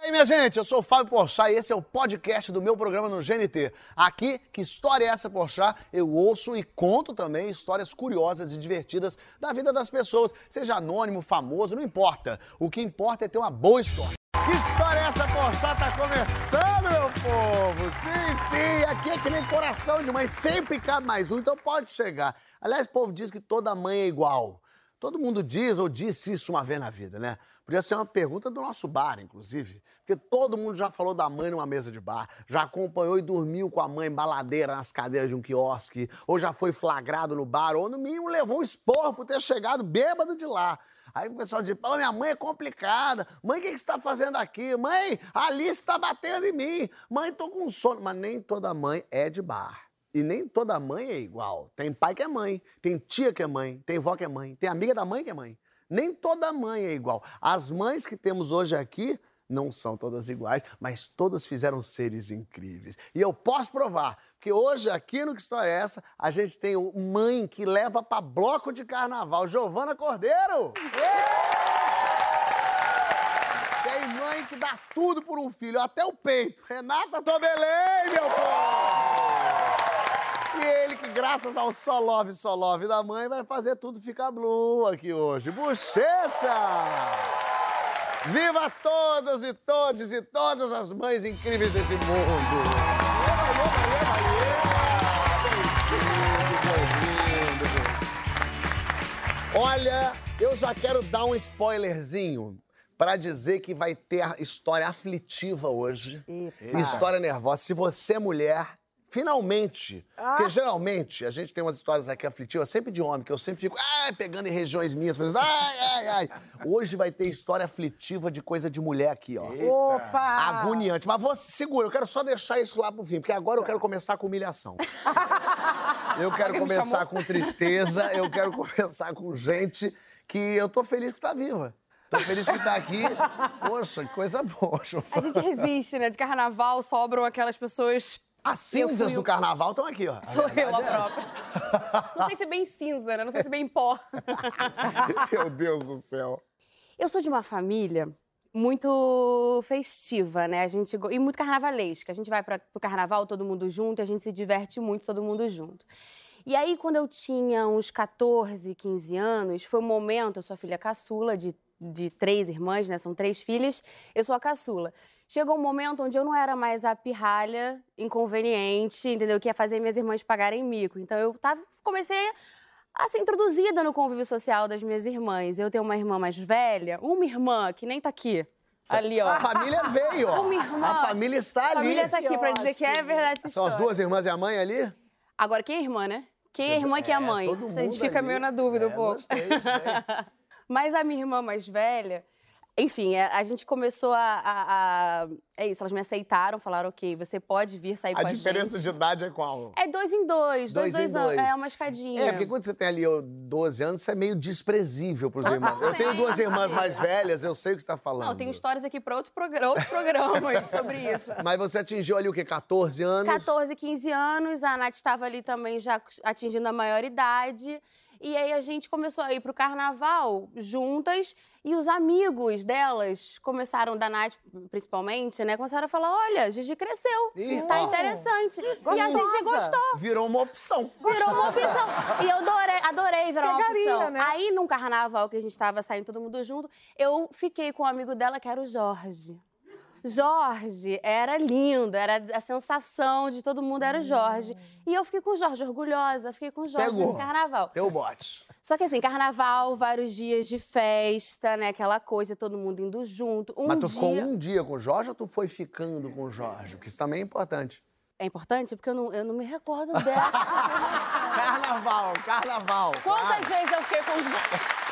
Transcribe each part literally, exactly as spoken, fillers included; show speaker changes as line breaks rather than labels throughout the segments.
E aí, minha gente, eu sou o Fábio Porchat e esse é o podcast do meu programa no G N T. Aqui, Que História é Essa, Porchat? Eu ouço e conto também histórias curiosas e divertidas da vida das pessoas, seja anônimo, famoso, não importa. O que importa é ter uma boa história. Que história é essa, Porchat? Tá começando, meu povo! Sim, sim, aqui é que nem coração de mãe, sempre cabe mais um, então pode chegar. Aliás, o povo diz que toda mãe é igual. Todo mundo diz ou disse isso uma vez na vida, né? Podia ser uma pergunta do nosso bar, inclusive. Porque todo mundo já falou da mãe numa mesa de bar, já acompanhou e dormiu com a mãe baladeira nas cadeiras de um quiosque, ou já foi flagrado no bar, ou no mínimo levou um esporro por ter chegado bêbado de lá. Aí o pessoal diz, pô, minha mãe é complicada. Mãe, o que, que você tá fazendo aqui? Mãe, a Alice tá batendo em mim. Mãe, tô com sono. Mas nem toda mãe é de bar. E nem toda mãe é igual. Tem pai que é mãe, tem tia que é mãe, tem vó que é mãe, tem amiga da mãe que é mãe. Nem toda mãe é igual. As mães que temos hoje aqui não são todas iguais, mas todas fizeram seres incríveis. E eu posso provar, porque hoje aqui no Que História é Essa, a gente tem o mãe que leva pra bloco de carnaval, Giovana Cordeiro! Tem mãe que dá tudo por um filho, até o peito. Renata Tobelém, meu povo! E ele que, graças ao só love, só love da mãe, vai fazer tudo ficar blue aqui hoje. Bochecha! Viva todas e todos e todas as mães incríveis desse mundo! Olha, eu já quero dar um spoilerzinho pra dizer que vai ter história aflitiva hoje. Eita. História nervosa. Se você é mulher... Finalmente, ah. porque geralmente a gente tem umas histórias aqui aflitivas, sempre de homem, que eu sempre fico ai, pegando em regiões minhas, fazendo ai, ai, ai. Hoje vai ter história aflitiva de coisa de mulher aqui, ó.
Eita. Opa!
Agoniante. Mas você segura, eu quero só deixar isso lá pro fim, porque agora eu quero começar com humilhação. Eu quero começar com tristeza, eu quero começar com gente que eu tô feliz que tá viva. Tô feliz que tá aqui. Poxa, que coisa boa.
A gente resiste, né? De carnaval sobram aquelas pessoas...
As cinzas do carnaval estão aqui, ó.
Sou eu a própria. Não sei se bem cinza, né? Não sei se bem pó.
Meu Deus do céu.
Eu sou de uma família muito festiva, né? A gente, e muito carnavalesca. A gente vai para o carnaval todo mundo junto, a gente se diverte muito todo mundo junto. E aí, quando eu tinha uns catorze, quinze anos, foi um momento, eu sou a filha caçula de, de três irmãs, né? São três filhas, eu sou a caçula. Chegou um momento onde eu não era mais a pirralha inconveniente, entendeu? Que ia fazer minhas irmãs pagarem mico. Então, eu tava, comecei a ser introduzida no convívio social das minhas irmãs. Eu tenho uma irmã mais velha, uma irmã que nem tá aqui. Ali, ó.
A família veio, ó.
Uma irmã.
A família está ali.
A família tá aqui que pra ótimo. Dizer que é verdade essa
São
história.
as duas irmãs e a mãe ali?
Agora, quem é irmã, né? Quem é irmã e quem é a mãe?
Todo mundo
a gente fica
ali.
meio na dúvida
é,
um pouco.
Gostei, gostei.
Mas a minha irmã mais velha... Enfim, a gente começou a, a, a... É isso, elas me aceitaram, falaram, ok, você pode vir sair
a
com a gente.
A diferença de idade é qual?
É dois em dois, dois,
dois,
dois
em
anos.
dois.
É uma escadinha.
É, porque quando você tem ali doze anos, você é meio desprezível pros irmãos. Eu tenho duas irmãs mais velhas, eu sei o que você tá falando.
Não, eu tenho histórias aqui para outro programa, outros programas sobre isso.
Mas você atingiu ali o quê? catorze anos?
catorze, quinze anos, a Nath estava ali também já atingindo a maioridade. E aí a gente começou a ir pro carnaval juntas e os amigos delas começaram, da Nath principalmente, né? Começaram a falar, olha, Gigi cresceu,
Eita.
Tá interessante.
Gostosa.
E a Gigi gostou.
Virou uma opção.
Virou uma opção. E eu adorei, adorei virar
Pegaria,
uma opção.
né?
Aí, num carnaval que a gente tava saindo todo mundo junto, eu fiquei com um amigo dela que era o Jorge. Jorge era lindo, era a sensação de todo mundo era o Jorge. E eu fiquei com o Jorge, orgulhosa, fiquei com o Jorge
Pegou.
nesse carnaval.
Deu bote.
Só que assim, carnaval, vários dias de festa, né? Aquela coisa, todo mundo indo junto. Um
Mas tu
dia...
ficou um dia com o Jorge ou tu foi ficando com o Jorge? Porque isso também é importante.
É importante? Porque eu não, eu não me recordo dessa.
Carnaval, carnaval.
Quantas vezes eu fiquei com o Jorge?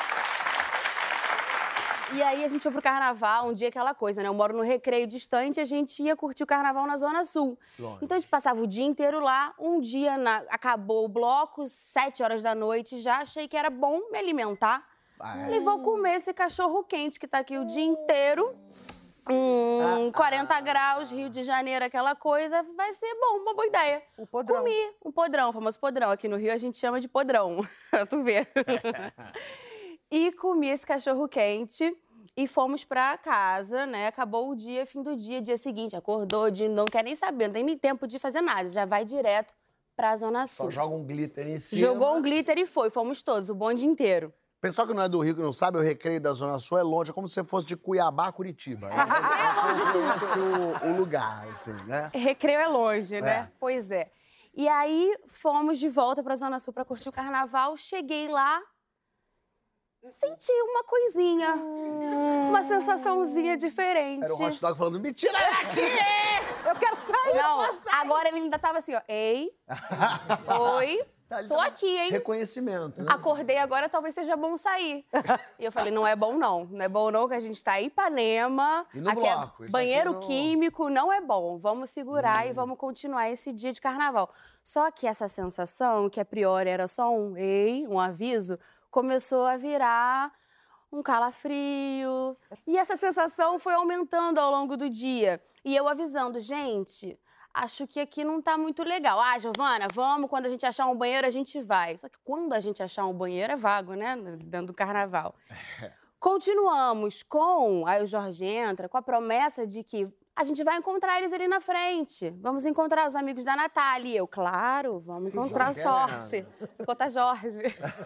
E aí a gente foi pro carnaval, um dia aquela coisa, né? Eu moro no Recreio distante, a gente ia curtir o carnaval na Zona Sul.
Longe.
Então a gente passava o dia inteiro lá, um dia na... acabou o bloco, sete horas da noite, já achei que era bom me alimentar.
Vai.
Falei, vou comer esse cachorro quente que tá aqui o dia inteiro. Hum, quarenta graus, Rio de Janeiro, aquela coisa, vai ser bom, uma boa ideia.
O podrão.
Comi um podrão, o famoso podrão. Aqui no Rio a gente chama de podrão, pra tu ver. E comi esse cachorro quente. E fomos pra casa, né? Acabou o dia, fim do dia, dia seguinte. Acordou, de não quer nem saber, não tem nem tempo de fazer nada. Já vai direto pra Zona Sul.
Só joga um glitter em cima.
Jogou um glitter e foi. Fomos todos, o bonde inteiro.
Pessoal que não é do Rio, que não sabe, o Recreio da Zona Sul é longe, é como se você fosse de Cuiabá a Curitiba. É longe tudo. O, o lugar, assim, né?
Recreio é longe, né?
É.
Pois é. E aí, fomos de volta pra Zona Sul pra curtir o carnaval. Cheguei lá, senti uma coisinha, uma sensaçãozinha diferente.
Era o hot dog falando, me tira daqui!
Eu quero sair!
Não, agora ele ainda tava assim, ó, ei, oi, tô aqui, hein?
Reconhecimento, né?
Acordei agora, talvez seja bom sair. E eu falei, não é bom não, não é bom não, que a gente tá em Ipanema,
E no
aqui
bloco,
é
isso
banheiro
aqui não-
químico, não é bom. Vamos segurar
Hum.
e vamos continuar esse dia de carnaval. Só que essa sensação, que a priori era só um ei, um aviso, começou a virar um calafrio. E essa sensação foi aumentando ao longo do dia. E eu avisando, gente, acho que aqui não tá muito legal. Ah, Giovana, vamos, quando a gente achar um banheiro, a gente vai. Só que quando a gente achar um banheiro, é vago, né? Dentro do carnaval. Continuamos com, aí o Jorge entra, com a promessa de que a gente vai encontrar eles ali na frente. Vamos encontrar os amigos da Natália. E eu, claro, vamos
Se
encontrar o
Jorge
Jorge. Encontrar Jorge.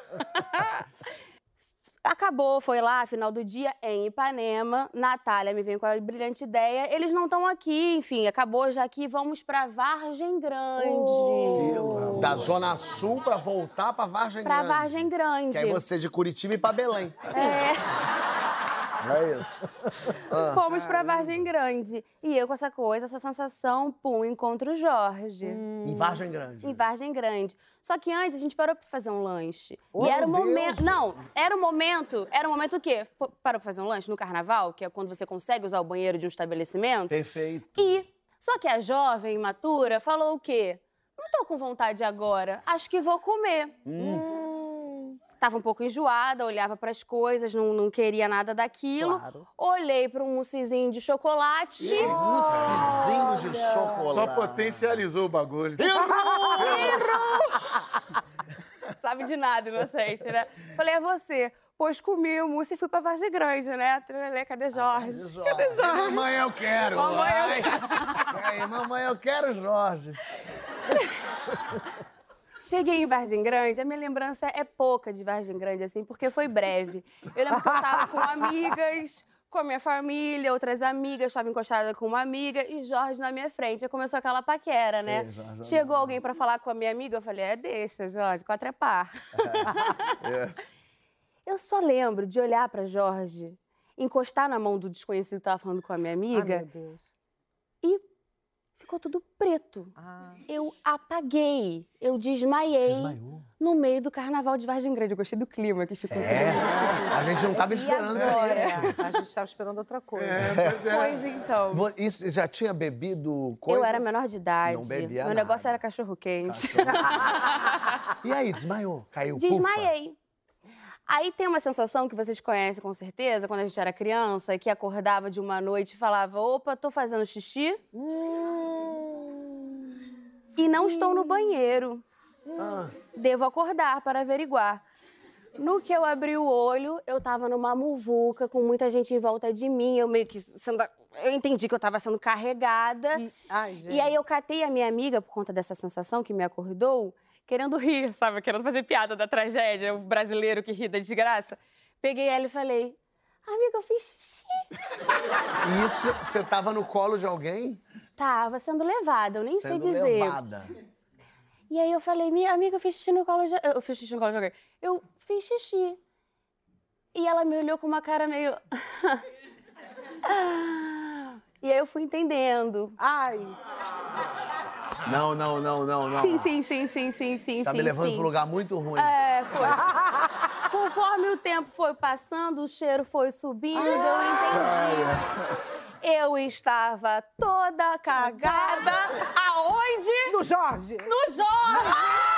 Acabou, foi lá, final do dia, em Ipanema. Natália me vem com a brilhante ideia. Eles não estão aqui, enfim, acabou já aqui. Vamos pra Vargem Grande.
Pelo- Da Zona Sul pra voltar pra Vargem
Pra
Grande.
Vargem Grande.
Que aí você de Curitiba e pra Belém.
É.
É isso. Ah.
Fomos pra Vargem Grande. E eu com essa coisa, essa sensação, pum, encontro o Jorge.
Em Vargem Grande.
Em Vargem Grande. Só que antes a gente parou pra fazer um lanche.
Oh,
e era o
meu
momento.
Deus.
Não, era o momento. Era o momento o quê? P- Parou pra fazer um lanche no carnaval, que é quando você consegue usar o banheiro de um estabelecimento.
Perfeito.
E. Só que a jovem, imatura, falou o quê? Não tô com vontade agora. Acho que vou comer. Tava um pouco enjoada, olhava pras coisas, não, não queria nada daquilo.
Claro.
Olhei para um moussezinho de chocolate.
Moussezinho de chocolate.
Só potencializou o bagulho.
Sabe de nada, inocente, né? Falei, é você. Pois comi o mousse e fui pra Vargem Grande, né? Trelelê, cadê Jorge? Cadê Jorge?
Mamãe, eu quero.
Mamãe, eu
quero. Aí, mamãe, eu quero Jorge.
Cheguei em Vargem Grande, a minha lembrança é pouca de Vargem Grande, assim, porque foi breve. Eu lembro que eu tava com amigas, com a minha família, outras amigas, estava encostada com uma amiga e Jorge na minha frente. Aí começou aquela paquera, né?
É, Jorge,
Chegou alguém pra falar com a minha amiga, eu falei, é, deixa, Jorge, quatro é par.
Yes.
Eu só lembro de olhar pra Jorge, encostar na mão do desconhecido que tava falando com a minha
Ai,
amiga
meu Deus.
e ficou tudo preto.
Ah.
Eu apaguei, eu desmaiei
Desmaiou.
no meio do carnaval de Vargem Grande. Eu gostei do clima que ficou.
É, a gente não tava esperando por
agora?
isso.
É, a gente estava esperando outra coisa.
Pois então.
Vo- Isso, já tinha bebido coisas?
Eu era menor de idade.
Não bebia
Meu
nada.
negócio era cachorro quente.
E aí, desmaiou? Caiu, pufa?
Desmaiei. Aí tem uma sensação que vocês conhecem com certeza, quando a gente era criança, que acordava de uma noite e falava: opa, tô fazendo xixi e não estou no banheiro.
Ah.
Devo acordar para averiguar. No que eu abri o olho, eu tava numa muvuca com muita gente em volta de mim. Eu meio que sendo. Eu entendi que eu tava sendo carregada.
E, ai, gente.
E aí eu catei a minha amiga por conta dessa sensação que me acordou, querendo rir, sabe? Querendo fazer piada da tragédia, o brasileiro que ri da desgraça. Peguei ela e falei: amiga, eu fiz xixi.
E isso, você tava no colo de alguém?
Tava sendo levada, eu nem sei
Sendo
dizer.
levada.
E aí eu falei: minha amiga, eu fiz xixi no colo de... Eu fiz xixi no colo de alguém. Eu fiz xixi. E ela me olhou com uma cara meio... E aí eu fui entendendo.
Ai,
Não, não, não, não, não.
Sim, sim, sim, sim, sim, sim,
Tá
sim,
me levando
sim.
pra um lugar muito ruim.
É, foi. Conforme o tempo foi passando, o cheiro foi subindo, eu entendi. Eu estava toda cagada. Aonde?
do Jorge.
No Jorge!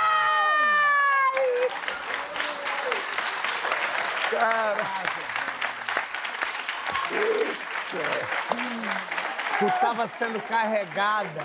Tu tava sendo carregada.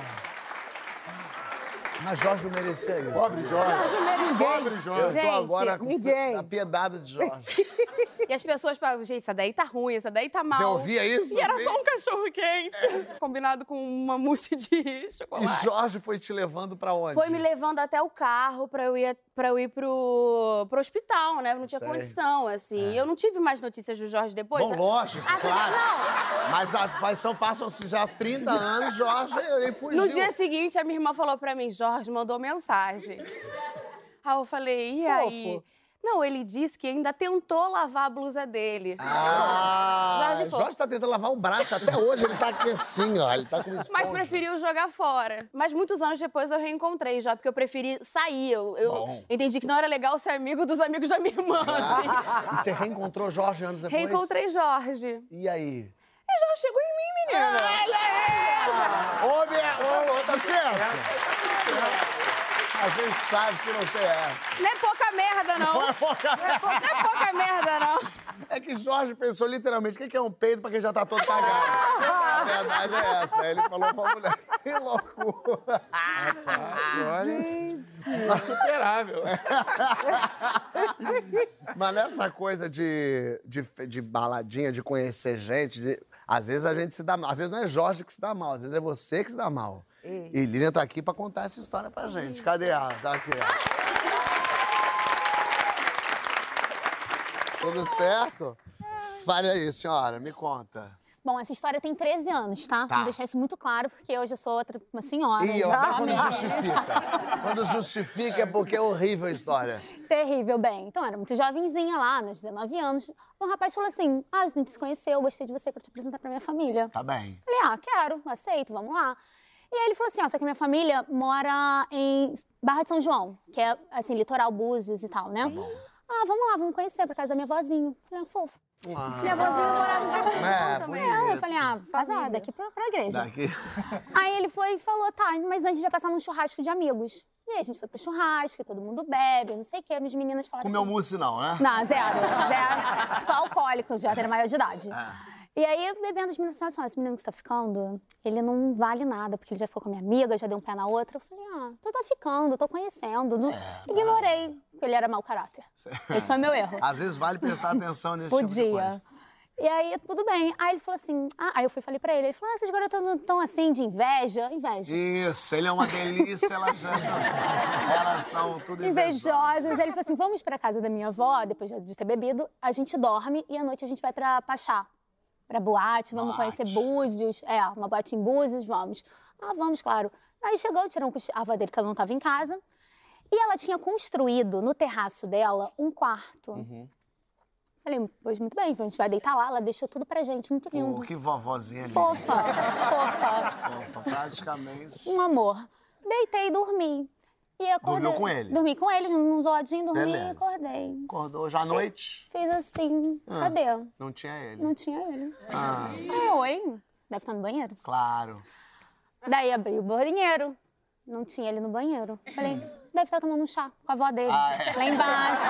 Mas Jorge não merecia isso.
Pobre Jorge. Pobre
Eu
Jorge.
tô
Gente,
agora com
ninguém.
apiedado de Jorge.
E as pessoas falavam, gente, essa daí tá ruim, essa daí tá mal.
Você ouvia isso?
E era
assim?
só um cachorro quente, combinado com uma mousse de chocolate.
E Jorge foi te levando pra onde?
Foi me levando até o carro pra eu ir, pra eu ir pro, pro hospital, né? Eu não tinha
Sei.
condição, assim. Eu não tive mais notícias do Jorge depois.
Bom, lógico,
Ah,
claro.
Não.
Mas a, mas são, passam-se já trinta anos, Jorge, ele fugiu.
No dia seguinte, a minha irmã falou pra mim, Jorge mandou mensagem. Aí eu falei, e aí?
Fofo.
Não, ele disse que ainda tentou lavar a blusa dele.
Ah,
Jorge
Jorge,
Fofo.
tá tentando lavar o braço. Até hoje ele tá aqui assim, ó. Ele tá com esponja.
Mas preferiu jogar fora. Mas muitos anos depois eu reencontrei já, porque eu preferi sair. Eu, eu
Bom.
entendi que não era legal ser amigo dos amigos da minha irmã, assim.
E você reencontrou Jorge anos depois?
Reencontrei Jorge.
E aí?
E Jorge chegou em mim, menina.
Ô, minha... Ô, ô, tá certo? A gente sabe que não tem essa.
Não é pouca merda, não.
Não é pouca
Não é pou- não é pouca merda, não.
É que Jorge pensou literalmente, o que é um peido pra quem já tá todo cagado? A verdade é essa. Aí ele falou pra mulher, que loucura.
Gente. Insuperável.
Mas nessa coisa de, de, de baladinha, de conhecer gente, de- às vezes a gente se dá mal. Às vezes não é Jorge que se dá mal, às vezes é você que se dá mal.
Ei.
E Lilian tá aqui pra contar essa história pra gente. Cadê ela? Tá aqui, ó. Tudo certo? Fale aí, senhora, me conta.
Bom, essa história tem treze anos, tá?
Tá.
Vou deixar isso muito claro, porque hoje eu sou outra, uma senhora.
Ih, ó,
já
quando
amei.
justifica. Quando justifica é porque é horrível a história.
Terrível, bem. Então, eu era muito jovenzinha lá, nos dezenove anos. Um rapaz falou assim, ah, a gente se conheceu, eu gostei de você, quero te apresentar pra minha família.
Tá bem.
Falei, ah, quero, aceito, vamos lá. E aí ele falou assim, ó, só que a minha família mora em Barra de São João, que é, assim, litoral Búzios e tal, né? Ah, vamos lá, vamos conhecer, por causa da minha vozinha. Falei, ah, fofo. Minha vozinha morava em Barra de São
É,
João também.
bonito.
É, eu falei, ah, casada, aqui pra, pra igreja.
Daqui.
Aí ele foi e falou, tá, mas antes a gente vai passar num churrasco de amigos. E aí a gente foi pro churrasco, todo mundo bebe, não sei o quê. As meninas falaram
Comeu
assim...
mousse não, né?
Não, zero, zero. Só alcoólico, já era maior de idade.
Ah.
E aí, bebendo, as meninas falaram assim, ó, esse menino que você tá ficando, ele não vale nada, porque ele já ficou com a minha amiga, já deu um pé na outra. Eu falei, ah, tu tá ficando, tô conhecendo. Não... Ignorei, porque ele era mau caráter. Esse foi meu erro.
Às vezes vale prestar atenção nesse tipo de
Podia.
coisa.
E aí, tudo bem. Aí ele falou assim, ah, aí eu fui e falei pra ele, ele falou, ah, essas garotas não estão assim, de inveja? Inveja.
Isso, ele é uma delícia, elas, essas, elas são tudo invejosas.
Invejosas. Ele falou assim, vamos pra casa da minha avó, depois de ter bebido, a gente dorme e à noite a gente vai pra Pachá, pra boate, vamos
Boate.
conhecer Búzios. É, uma boate em Búzios, vamos. Ah, vamos, claro. Aí chegou, tirou um cochilo, a avó dele, que ela não estava em casa, e ela tinha construído no terraço dela um quarto.
Uhum.
Falei, pois muito bem, a gente vai deitar lá, ela deixou tudo pra gente, muito lindo.
Pô, que vovozinha linda.
Fofa, fofa.
Fofa, praticamente.
Um amor. Deitei e dormi. E acordei.
Dormiu com ele?
Dormi com ele, num zoladinho, dormi
Beleza.
e acordei.
Acordou já à noite?
Fiz assim,
Ah.
cadê?
Não tinha ele.
Não tinha ele.
Ah,
Aí, oi, deve estar no banheiro.
claro.
Daí abri o banheiro, não tinha ele no banheiro. Falei, deve estar tomando um chá com a avó dele,
Ah, é.
lá embaixo.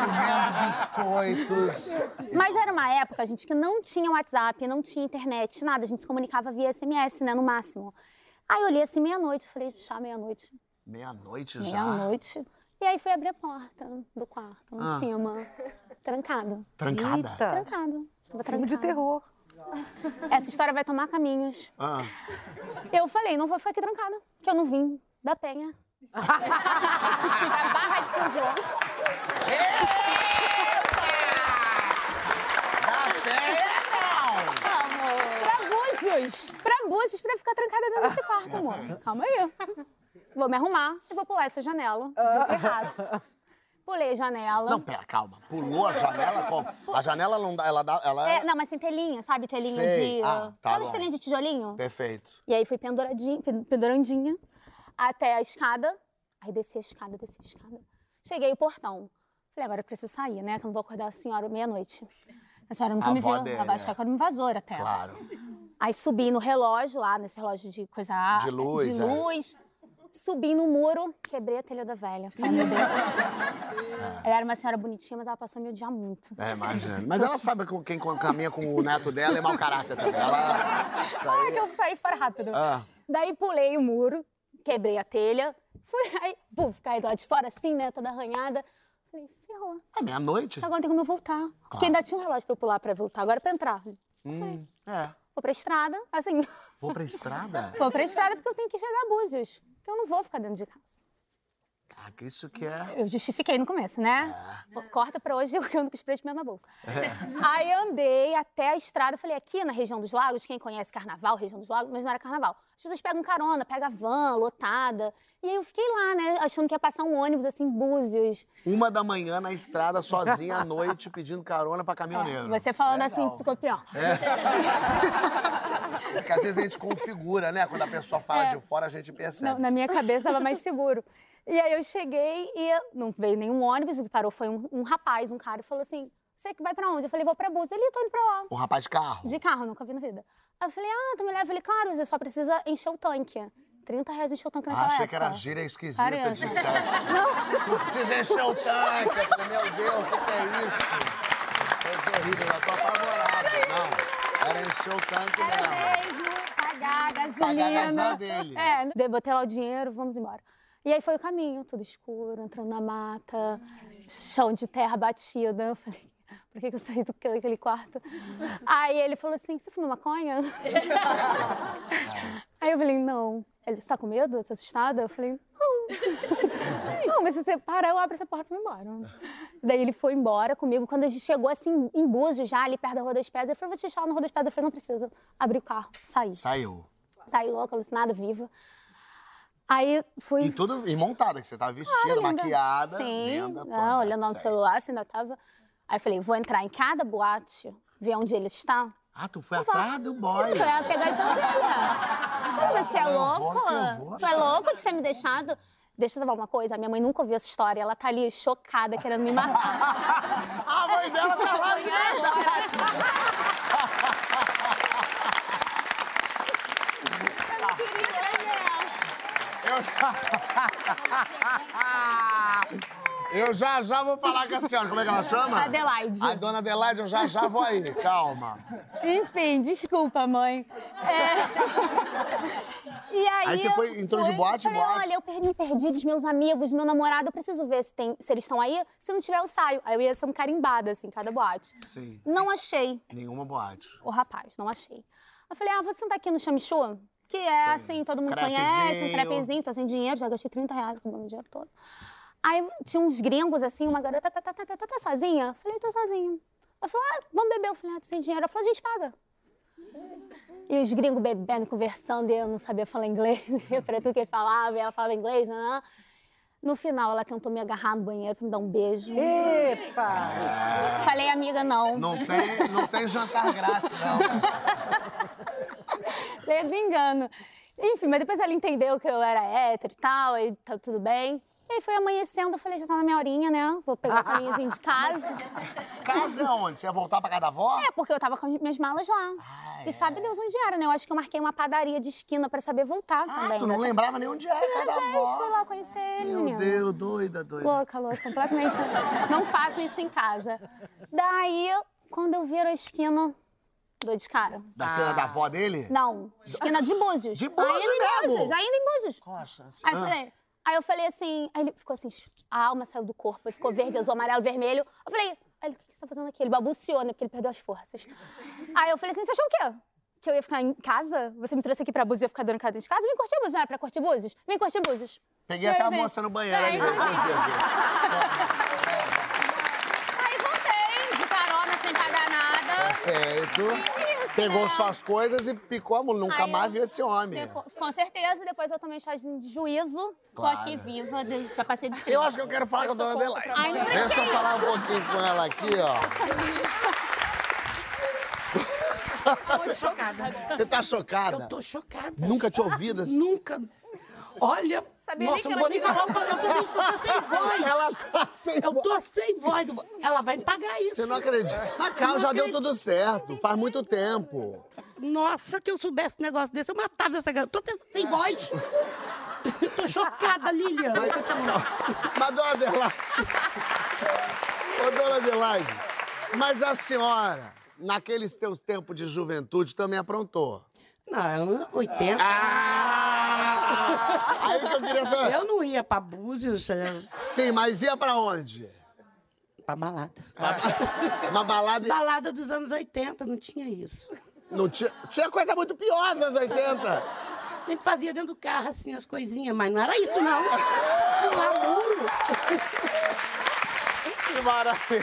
Biscoitos.
Mas era uma época, gente, que não tinha WhatsApp, não tinha internet, nada. A gente se comunicava via S M S, né, no máximo. Aí eu olhei assim, meia-noite, falei, chá, meia-noite.
Meia-noite já?
Meia-noite. E aí fui abrir a porta do quarto, lá
Ah.
em cima, trancado.
Trancada?
Eita.
Trancado. Estava
Filme de
trancado.
terror.
Essa história vai tomar caminhos.
Ah.
Eu falei, não vou ficar aqui trancada, que eu não vim da Penha. Pra Barra de São João. Pra Búzios. Pra Búzios, pra ficar trancada dentro desse quarto, amor. Calma aí. Vou me arrumar e vou pular essa janela do terraço. Pulei a janela.
Não, pera, calma. Pulou a janela como? A janela não dá, ela dá, ela
É, não, mas tem telinha, sabe? Telinha
Sei.
de...
Ah, tá
Aquelas
bom.
telinhas de tijolinho.
Perfeito.
E aí fui penduradinha, pen- pendurandinha até a escada. Aí desci a escada, desci a escada. Cheguei o portão. Falei, agora eu preciso sair, né? Que eu não vou acordar a senhora meia-noite. A senhora nunca
A
me
avó
viu.
dele,
Ela vai
é.
achar que eu era uma invasora até.
Claro.
Aí subi no relógio lá, nesse relógio de coisa...
De luz,
De
é.
luz. Subi no muro, quebrei a telha da velha. Ai, meu Deus. Ela era uma senhora bonitinha, mas ela passou a me odiar muito.
É, imagina. Mas ela sabe que quem caminha com o neto dela é mau caráter também. Ela... Isso
Ai,
aí...
que eu saí fora rápido.
Ah.
Daí pulei o muro, quebrei a telha, fui aí, puf, caí lá de fora assim, né, toda arranhada. Falei, ferrou.
É meia-noite?
Agora tem como eu voltar. Porque ainda tinha um relógio pra eu pular pra voltar, agora é pra entrar.
Hum, é.
Vou pra estrada, assim...
Vou pra estrada?
Vou pra estrada porque eu tenho que chegar a Búzios. Porque eu não vou ficar dentro de casa.
Ah, que isso que é...
Eu justifiquei no começo, né? É. Corta pra hoje, eu ando com spray de pimenta na bolsa. É. Aí andei até a estrada, falei, aqui na região dos lagos, quem conhece carnaval, região dos lagos, mas não era carnaval. As pessoas pegam carona, pegam van, lotada. E aí eu fiquei lá, né, achando que ia passar um ônibus, assim, em Búzios.
Uma da manhã na estrada, sozinha, à noite, pedindo carona pra caminhoneiro.
É, você falando
Legal.
assim, ficou pior.
É. Porque às vezes a gente configura, né? Quando a pessoa fala é. de fora, a gente percebe.
Não, na minha cabeça tava mais seguro. E aí eu cheguei e não veio nenhum ônibus, o que parou foi um, um rapaz, um cara, e falou assim, você que vai pra onde? Eu falei, vou pra Búzios. Ele, tô indo pra lá.
Um rapaz de carro?
De carro, nunca vi na vida. Aí eu falei, ah, tu me leva? Ele, claro, você só precisa encher o tanque. trinta reais encher o tanque naquela
ah, achei
época.
que era gíria esquisita
Caramba.
de sexo.
Não.
Não precisa encher o tanque. Eu falei, meu Deus, o que, que é isso? Coisa horrível, eu tô apavorado. Não, era encher o tanque
era
mesmo.
mesmo, pagar a gasolina.
Pagar a gasolina dele.
É, botei lá o dinheiro, vamos embora. E aí foi o caminho, tudo escuro, entrando na mata, chão de terra batida. Eu falei, por que, que eu saí daquele quarto? Aí ele falou assim, você fuma maconha? Aí eu falei, não. Ele, você tá com medo? Tá assustada? Eu falei, não. Não, mas se você parar, eu abro essa porta e vou embora. Daí ele foi embora comigo. Quando a gente chegou, assim, em Búzios, já ali perto da Rua das Pedras, ele falou, vou te deixar na Rua das Pedras. Eu falei, não precisa. Abri o carro, saí.
Saiu.
Saí louca, alucinada, viva. Aí fui...
E tudo e montada, que você tava vestida, ah, maquiada,
sim,
linda, toda.
Não, olhando no
Sei.
celular, você ainda tava... Aí eu falei, vou entrar em cada boate, ver onde ele está.
Ah, tu foi atrás do boy.
Eu ia pegar ele pela orelha. Você é
eu
louco?
vou, eu vou,
tu é louco de ter me deixado? Deixa eu falar uma coisa, a minha mãe nunca ouviu essa história, ela tá ali chocada, querendo me matar.
A mãe dela tá lá de Eu já... eu já já vou falar com a senhora. Como é que ela chama?
Adelaide.
A dona Adelaide, eu já já vou aí. Calma.
Enfim, desculpa, mãe. É... E aí,
aí você foi, entrou
fui,
de boate,
falei,
boate?
olha, eu me perdi dos meus amigos, do meu namorado, eu preciso ver se, tem, se eles estão aí. Se não tiver, eu saio. Aí eu ia sendo carimbada, assim, cada boate.
Sim.
Não achei.
Nenhuma boate.
O rapaz, não achei. Eu falei, ah, vou sentar aqui no chamichô? Que é, Sim. assim, todo mundo
crepezinho.
conhece, um crepezinho, tô sem dinheiro, já gastei trinta reais com o meu dinheiro todo. Aí tinha uns gringos, assim, uma garota, tá, tá, tá, tá, tá, tá sozinha? Eu falei, tô sozinha. Ela falou, ah, vamos beber. Eu falei, ah, tô sem dinheiro. Ela falou, a gente paga. E os gringos bebendo, conversando, e eu não sabia falar inglês. Eu falei tudo que ele falava, e ela falava inglês, né? No final, ela tentou me agarrar no banheiro pra me dar um beijo.
Epa!
Falei, amiga, não.
Não tem, não tem jantar grátis, não.
Lei do engano. Enfim, mas depois ela entendeu que eu era hétero e tal, e tá tudo bem. E aí foi amanhecendo, eu falei, já tá na minha horinha, né? Vou pegar o caminhozinho de casa.
Casa é onde? Você ia voltar pra casa da avó?
É, porque eu tava com as minhas malas lá.
Ah,
e
é.
sabe Deus onde era, né? Eu acho que eu marquei uma padaria de esquina pra saber voltar
Ah,
também.
tu não
né?
lembrava nem onde era a casa da
Primeira vez, fui
avó.
lá conhecer ele,
Meu
menina.
Deus, doida, doida.
Louca, louca, completamente. Não faço isso em casa. Daí, quando eu viro a esquina, dou de cara.
Da cena da avó dele?
Não, esquina de Búzios.
De Búzios
ainda em
mesmo?
Búzios, ainda em Búzios.
Poxa, assim,
Aí eu
ah.
falei, aí eu falei assim, aí ele ficou assim, a alma saiu do corpo, ele ficou verde, azul, amarelo, vermelho. Eu falei, aí ele, o que você tá fazendo aqui? Ele babuciou, né, porque ele perdeu as forças. Aí eu falei assim, você achou o quê? Que eu ia ficar em casa? Você me trouxe aqui pra Búzios e eu ia ficar dando casa de casa? Vem curtir Búzios, não era pra curtir Búzios? Vem curtir Búzios.
Peguei
E aí
aquela
vem-
moça no banheiro ali.
Aí, assim,
inclusive.
aí voltei, de carona, sem pagar nada.
Perfeito.
Isso,
Pegou
né?
suas coisas e picou a mula. Nunca
Aí
mais
eu-
viu esse homem.
Depois- com certeza, depois eu tomei um chazinho de juízo.
Claro.
Tô aqui viva, de- já passei de
Eu
estrela.
acho que eu quero falar com a dona Adelaide.
Ai, não
Deixa eu falar um pouquinho com ela aqui, ó.
Tô chocada.
Você tá chocada?
Eu tô chocada.
Nunca tinha ouvido assim?
Nunca. Olha,
Sabia
nossa,
nem
não
que
vou
ela
nem falar o que eu tô, tô sem voz.
Ela tá sem
Eu tô sem voz. Ela vai me pagar isso.
Você não acredita? Mas calma, já deu tudo certo. Faz muito tempo.
Nossa, que eu soubesse um negócio desse, eu matava essa garota. Tô sem voz. Tô chocada, Lilian.
Mas, calma. Mas dona Adelaide... Ô, dona Adelaide, mas a senhora, naqueles teus tempos de juventude, também aprontou.
Não, oitenta.
Ah! Aí que eu queria saber.
Eu não ia pra Búzios. é,
Sim, mas ia pra onde?
pra balada.
Uma balada...
Balada dos anos oitenta, não tinha isso.
Não tinha, tinha coisa muito pior nos anos oitenta.
A gente fazia dentro do carro, assim, as coisinhas, mas não era isso, não. Pular muro.
Que maravilha!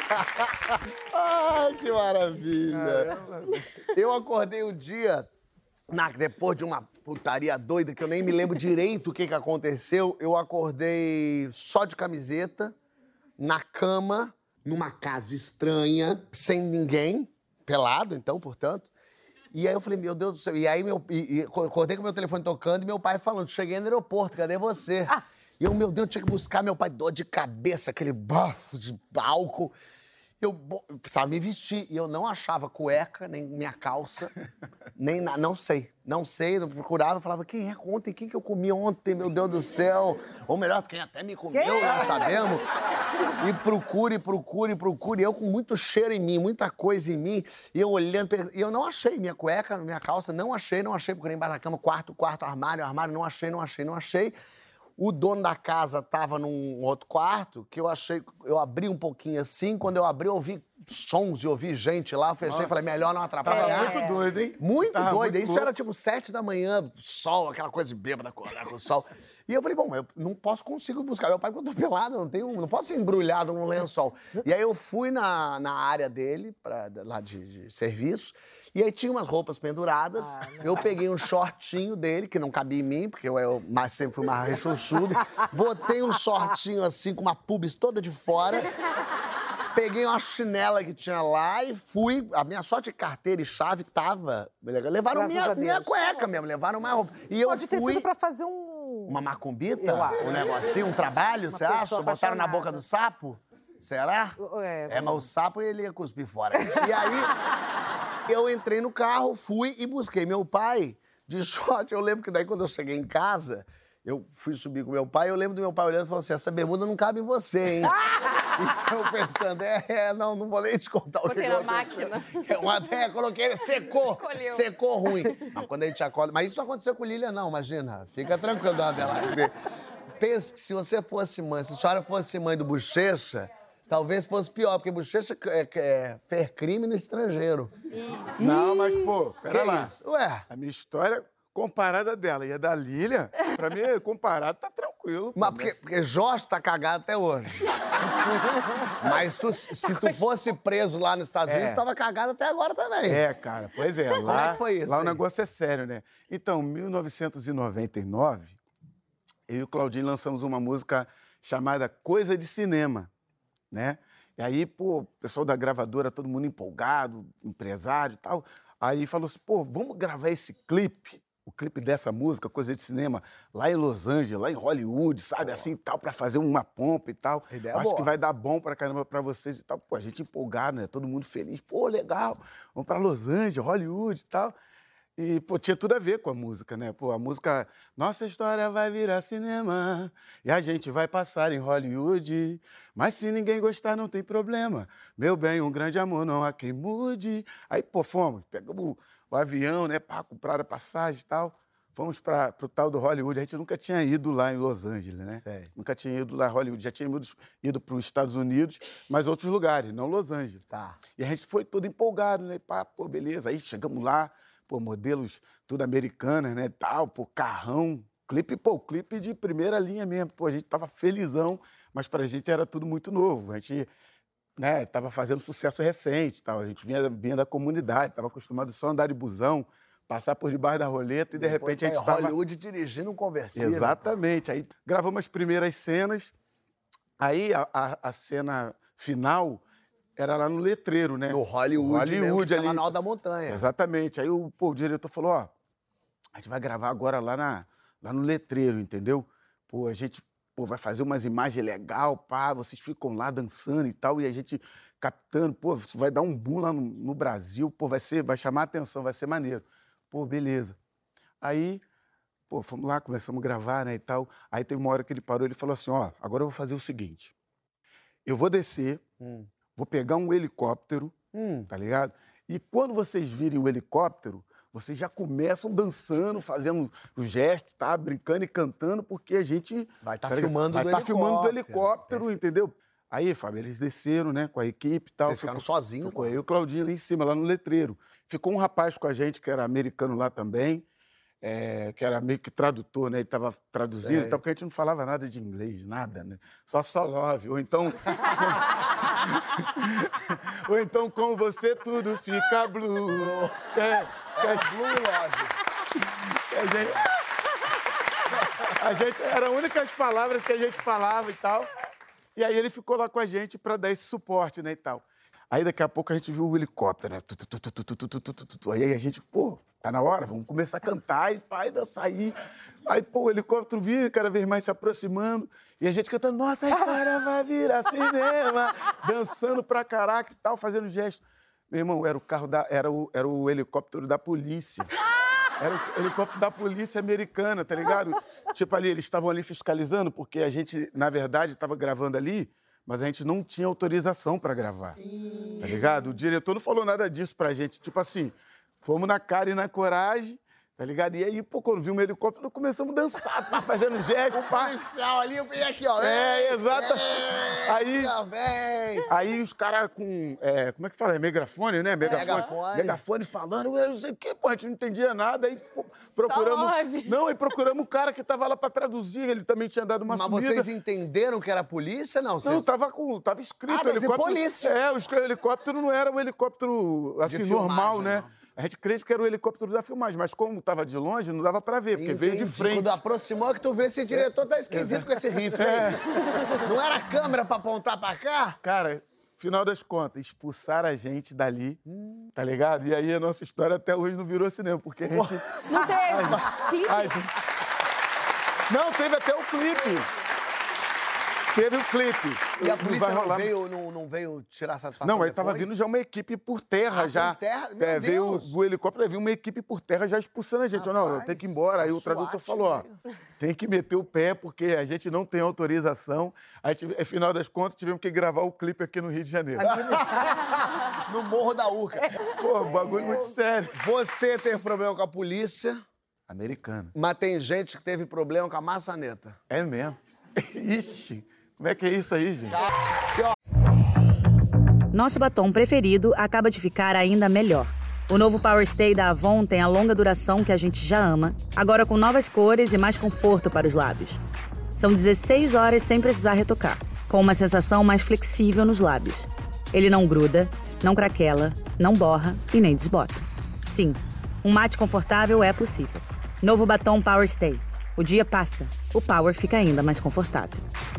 Ai, que maravilha! Eu acordei um dia, na, depois de uma putaria doida, que eu nem me lembro direito o que, que aconteceu, eu acordei só de camiseta, na cama, numa casa estranha, sem ninguém, pelado, então, portanto. E aí eu falei, meu Deus do céu. E aí eu acordei com o meu telefone tocando e meu pai falando, cheguei no aeroporto, cadê você? Ah. E eu, meu Deus, eu tinha que buscar meu pai, dor de cabeça, aquele bafo de álcool. Eu precisava me vestir. E eu não achava cueca, nem minha calça, nem nada. Não sei. Não sei, eu procurava, eu falava, quem é ontem? Quem que eu comi ontem, meu Deus do céu? Ou melhor, quem até me comeu, quem? Não sabemos. E procure, procure, procure. Eu com muito cheiro em mim, muita coisa em mim. E eu olhando, e eu não achei minha cueca, minha calça, não achei, não achei. Procurei embaixo da cama, quarto, quarto, armário, armário, não achei, não achei, não achei. O dono da casa tava num outro quarto, que eu achei... Eu abri um pouquinho assim, quando eu abri, eu ouvi sons e ouvi gente lá. Eu fechei e falei, melhor não atrapalhar.
Tava muito doido, hein?
Muito
Tava
doido.
muito
Isso
louco.
era tipo sete da manhã, sol, aquela coisa de bêbada, acordar com o sol. E eu falei, bom, eu não posso conseguir buscar meu pai porque eu tô pelado, não, tenho, não posso ser embrulhado num lençol. E aí eu fui na, na área dele, pra, lá de, de serviço, e aí tinha umas roupas penduradas, ah, eu peguei um shortinho dele, que não cabia em mim, porque eu, eu mas sempre fui mais rechonchudo, botei um shortinho assim, com uma pubis toda de fora, peguei uma chinela que tinha lá e fui, a minha sorte de carteira e chave tava, levaram minha, minha cueca mesmo, levaram uma roupa. E eu
Pode
fui...
ter sido pra fazer um...
Uma macumbita? Um negocinho, um trabalho, você acha? Botaram na boca do sapo? Será? É, é, mas o sapo ele ia cuspir fora. E aí... Eu entrei no carro, fui e busquei meu pai de short. Eu lembro que daí, quando eu cheguei em casa, eu fui subir com meu pai, eu lembro do meu pai olhando e falando assim, essa bermuda não cabe em você, hein? E eu pensando, é, é, não, não vou nem te contar o que
Coloquei
que
na máquina.
Eu até coloquei, secou,
Colheu.
secou ruim. Mas quando a gente acorda... Mas isso não aconteceu com Lília, não, imagina. Fica tranquilo, dona Adelaide. Pensa que se você fosse mãe, se a senhora fosse mãe do Bochecha, talvez fosse pior, porque Bochecha é, é, fez crime no estrangeiro.
Não, mas, pô, pera
Que
lá.
isso? Ué.
A minha história comparada dela e a da Lília, pra mim, comparado, tá tranquilo.
Mas
pô,
porque, porque Jorge tá cagado até hoje. Mas tu, se tu fosse preso lá nos Estados Unidos,
É.
tava cagado até agora também.
É, cara, pois é. Lá,
é que foi isso
lá o
aí?
negócio é sério, né? Então, em mil novecentos e noventa e nove, eu e o Claudinho lançamos uma música chamada Coisa de Cinema, né? E aí, pô, o pessoal da gravadora, todo mundo empolgado, empresário e tal. Aí falou assim, pô, vamos gravar esse clipe, o clipe dessa música, Coisa de Cinema, lá em Los Angeles, lá em Hollywood, sabe, assim e tal, pra fazer uma pompa e tal.
Ideia
Acho
boa.
que vai dar bom pra caramba pra vocês e tal. Pô, a gente empolgado, né? Todo mundo feliz. Pô, legal, vamos pra Los Angeles, Hollywood e tal. E, pô, tinha tudo a ver com a música, né? Pô, a música... Nossa história vai virar cinema e a gente vai passar em Hollywood. Mas se ninguém gostar, não tem problema. Meu bem, um grande amor, não há quem mude. Aí, pô, fomos. Pegamos o, o avião, né? Pá, compraram a passagem e tal. Fomos para o tal do Hollywood. A gente nunca tinha ido lá em Los Angeles, né?
Sei.
Nunca tinha ido lá em Hollywood. Já tínhamos ido para os Estados Unidos, mas outros lugares, não Los Angeles.
Tá.
E a gente foi todo empolgado, né? Pá, pô, beleza. Aí chegamos lá, pô, modelos tudo americanas, né? Tal, pô, carrão. Clipe, pô, clipe de primeira linha mesmo. Pô, a gente tava felizão, mas pra gente era tudo muito novo. A gente, né, tava fazendo sucesso recente, tal. A gente vinha, vinha da comunidade, tava acostumado só a andar de busão, passar por debaixo da roleta e, de
Depois
repente, a gente
tá em
tava...
Hollywood dirigindo um conversível.
Exatamente. Aí gravamos as primeiras cenas. Aí a, a, a cena final era lá no letreiro, né?
No Hollywood, mesmo,
Hollywood
que fica
ali.
lá no alto da montanha.
Exatamente. Aí o, pô, o diretor falou, ó, a gente vai gravar agora lá, na, lá no letreiro, entendeu? Pô, a gente pô, vai fazer umas imagens legais, pá, vocês ficam lá dançando e tal, e a gente captando, pô, isso vai dar um boom lá no, no Brasil, pô, vai ser, vai chamar a atenção, vai ser maneiro. Pô, beleza. Aí, pô, fomos lá, começamos a gravar, né, e tal. Aí teve uma hora que ele parou, ele falou assim, ó, agora eu vou fazer o seguinte, eu vou descer,
Hum.
vou pegar um helicóptero,
Hum.
tá ligado? E quando vocês virem o helicóptero, vocês já começam dançando, fazendo os gestos, tá? Brincando e cantando, porque a gente...
Vai tá
tá ligado?
filmando
vai
do
tá filmando do
helicóptero.
helicóptero, entendeu? Aí, Fábio, eles desceram, né, com a equipe e tal.
Vocês ficaram sozinhos?
Ficou eu e o Claudinho lá em cima, lá no letreiro. Ficou um rapaz com a gente, que era americano lá também, é, que era meio que tradutor, né? Ele estava traduzindo, e tal, porque a gente não falava nada de inglês, nada, né? Só só love, ou então... ou então, com você tudo fica blue. É, é blue love. A gente... a gente... Eram as únicas palavras que a gente falava e tal. E aí ele ficou lá com a gente para dar esse suporte, né, e tal. Aí daqui a pouco a gente viu o helicóptero, né? Tu, tu, tu, tu, tu, tu, tu, tu, tu, tu. Aí a gente, pô, tá na hora, vamos começar a cantar e pai, dançar aí. Aí, pô, o helicóptero vinha, cada vez mais se aproximando. E a gente cantando, nossa, a história vai virar cinema. Dançando pra caraca e tal, fazendo gesto. Meu irmão, era o carro da... Era o, era o helicóptero da polícia. Era o helicóptero da polícia americana, tá ligado? Tipo ali, eles estavam ali fiscalizando, porque a gente, na verdade, estava gravando ali, mas a gente não tinha autorização pra gravar. Sim. Tá ligado? O diretor não falou nada disso pra gente. Tipo assim, fomos na cara e na coragem, tá ligado? E aí, pô, quando vimos um helicóptero, começamos a dançar, tá fazendo gesto, pá.
Policial ali, eu vim aqui, ó.
É, exato. Aí,
Vem.
aí os caras com, é, como é que fala? É megafone, né? Megafone.
Megafone.
Megafone falando, eu não sei o quê, pô, a gente não entendia nada. Aí pô, procuramos...
love.
Não, aí procuramos o cara que tava lá pra traduzir, ele também tinha dado uma
Mas
subida.
vocês entenderam que era polícia, não? Vocês...
Não, tava, com, tava escrito
Ah, deve ser
helicóptero.
polícia.
É, o helicóptero não era um helicóptero, assim,
De
normal,
filmagem,
né?
não.
A gente crê que era o helicóptero da filmagem, mas como tava de longe, não dava pra ver, porque veio de
Entendi.
frente.
Quando aproximou que tu vê esse diretor tá esquisito com esse rifle aí. Não era câmera pra apontar pra cá?
Cara, final das contas, expulsaram a gente dali, tá ligado? E aí a nossa história até hoje não virou cinema, porque a gente...
Não teve. Clipe?
Ai, gente... Não, teve até o clipe. Teve o clipe.
E a
Não
polícia
vai
não
rolar.
veio, não, não veio tirar satisfação
Não, aí
depois?
tava vindo já uma equipe por terra,
Ah,
já.
por terra? Meu
É, veio
Deus!
do helicóptero, veio uma equipe por terra já expulsando a gente. Não,
Rapaz,
tem que ir embora. Aí
a
o tradutor
SWAT
falou, ó,
veio.
tem que meter o pé, porque a gente não tem autorização. Aí, tive- final das contas, tivemos que gravar o clipe aqui no Rio de Janeiro.
No Morro da Urca.
Pô, bagulho muito sério.
Você teve problema com a polícia,
Americano.
mas tem gente que teve problema com a maçaneta.
É mesmo? Ixi, como é que é isso aí, gente?
Nosso batom preferido acaba de ficar ainda melhor. O novo Power Stay da Avon tem a longa duração que a gente já ama, agora com novas cores e mais conforto para os lábios. São dezesseis horas sem precisar retocar, com uma sensação mais flexível nos lábios. Ele não gruda, não craquela, não borra e nem desbota. Sim, um mate confortável é possível. Novo batom Power Stay. O dia passa, o Power fica ainda mais confortável.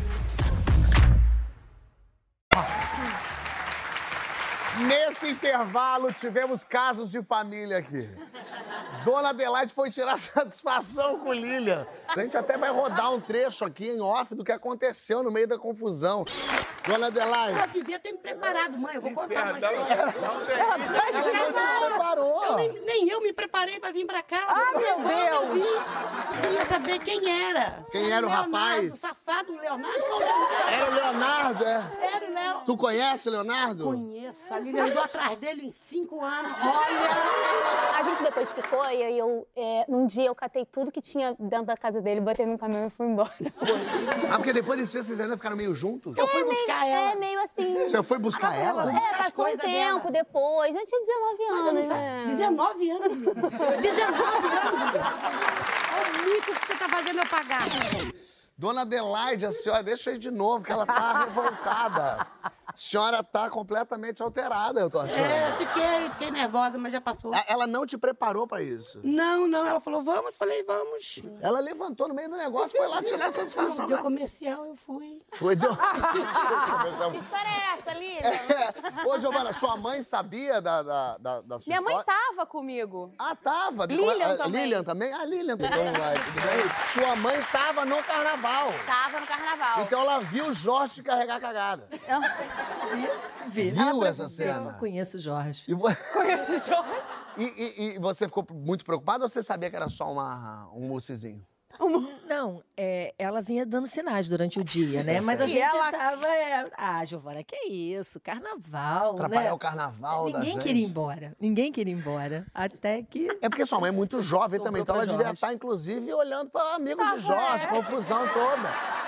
Nesse intervalo, tivemos casos de família aqui. Dona Adelaide foi tirar satisfação com Lilian. A gente até vai rodar um trecho aqui em off do que aconteceu no meio da confusão. Dona Adelaide,
Eu devia ter me preparado, mãe. Eu vou contar uma
Não,
história.
ela não te preparou.
Eu nem, nem eu me preparei pra vir pra cá.
Ah, meu
Eu
Deus!
vim. Eu queria saber quem era.
Quem era o
Leonardo,
rapaz?
O safado Leonardo ou Leonardo?
Era o Leonardo, é?
Era o Léo.
Tu conhece o Leonardo?
Conheço. A Lilian andou atrás dele em cinco anos. Olha!
A gente depois ficou e aí eu, é, num dia eu catei tudo que tinha dentro da casa dele, botei no caminhão e fui embora.
Ah, porque depois disso vocês ainda ficaram meio juntos?
Eu fui buscar ela.
É meio assim.
Você foi buscar ela?
buscar
É,
as
passou um
coisas
tempo
dela.
depois. Eu tinha dezenove
Eu não
anos,
sei.
né?
dezenove anos. dezenove anos.
Olha o mico que você tá fazendo eu pagar.
Dona Adelaide, a senhora, deixa aí de novo, que ela tá revoltada. A senhora tá completamente alterada, eu tô achando.
É, fiquei, fiquei nervosa, mas já passou.
A- Ela não te preparou pra isso.
Não, não, ela falou, vamos, eu falei, vamos.
Ela levantou no meio do negócio e foi lá tirar satisfação.
Deu comercial, eu fui.
Foi, deu...
Que história é essa, Lilian?
É. Ô, Giovana, sua mãe sabia da, da, da, da sua
Minha mãe
história?
tava comigo.
Ah, tava.
Lilian
Ah,
também.
Lilian também? Ah, Lilian também. Então vai, tudo bem? Sua mãe tava no carnaval.
Tava no carnaval.
Então ela viu o Jorge carregar cagada.
Vi.
Viu essa
Eu
cena?
conheço o Jorge.
E, vo-
Conheço o Jorge.
e, e- e você ficou muito preocupada ou você sabia que era só uma, um mocezinho?
Não, é, ela vinha dando sinais durante o dia, né? Mas a
E
gente
ela-
tava... é, ah, Giovana, que isso? Carnaval,
Atrapalhar
né?
o carnaval da
Ninguém
gente.
queria ir embora. Ninguém queria ir embora. Até que...
É porque sua mãe é muito jovem
Sobrou
também, então ela
pra
devia
Jorge.
estar, inclusive, olhando para amigos de
Tava,
Jorge,
é.
confusão toda.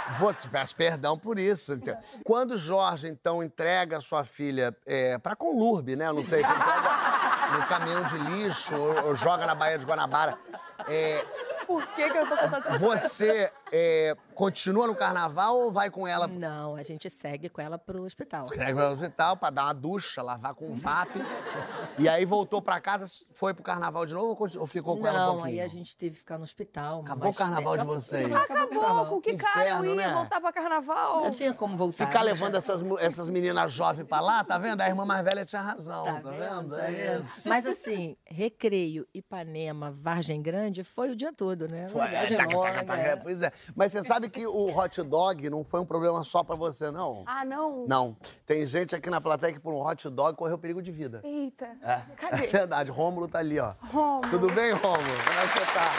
Vou te peço perdão por isso. Então, quando o Jorge, então, entrega a sua filha é, pra Conlurb, né? Eu não sei, que entrega no caminhão de lixo ou, ou joga na Baía de Guanabara. É,
Por que, que eu tô contando essa história?
você é, continua no carnaval ou vai com ela?
Não, a gente segue com ela pro hospital.
Pega pro hospital pra dar uma ducha, lavar com V A P. E aí voltou pra casa, foi pro carnaval de novo ou continu- ou ficou com ela um
Não,
pouquinho?
aí a gente teve que ficar no hospital.
Acabou
mais
o carnaval
tempo.
de vocês.
Acabou, acabou o carnaval.
Com que cara
Inferno,
eu ia
né?
voltar pra carnaval?
Não tinha como voltar.
Ficar
né?
levando essas, mu- essas meninas jovens pra lá, tá vendo? A irmã mais velha tinha razão, tá,
Tá
vendo?
Tá
É
vendo?
isso.
Mas assim, Recreio, Ipanema, Vargem Grande, foi o dia todo, né? Uma
Foi, é,
viagem
taca, taca,
longa,
taca,
é.
pois é. Mas você sabe que o hot dog não foi um problema só pra você, não?
Ah, não?
Não. Tem gente aqui na plateia que por um hot dog correu perigo de vida.
Eita.
É.
Cadê?
É verdade. Rômulo tá ali, ó.
Rômulo.
Tudo bem, Rômulo? Como é que você tá?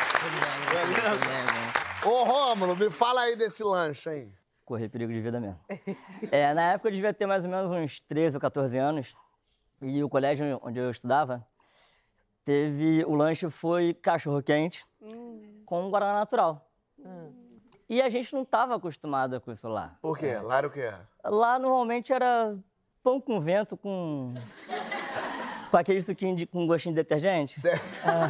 Beleza? Ô, Rômulo, me fala aí desse lanche, hein?
Correr perigo de vida mesmo. É, na época eu devia ter mais ou menos uns treze ou quatorze anos. E o colégio onde eu estudava, teve... O lanche foi cachorro-quente com guaraná natural. E a gente não estava acostumado com isso lá.
Por quê? Lá era o quê?
Lá, normalmente, era pão com vento, com... com aquele suquinho de, com gostinho de detergente.
Certo.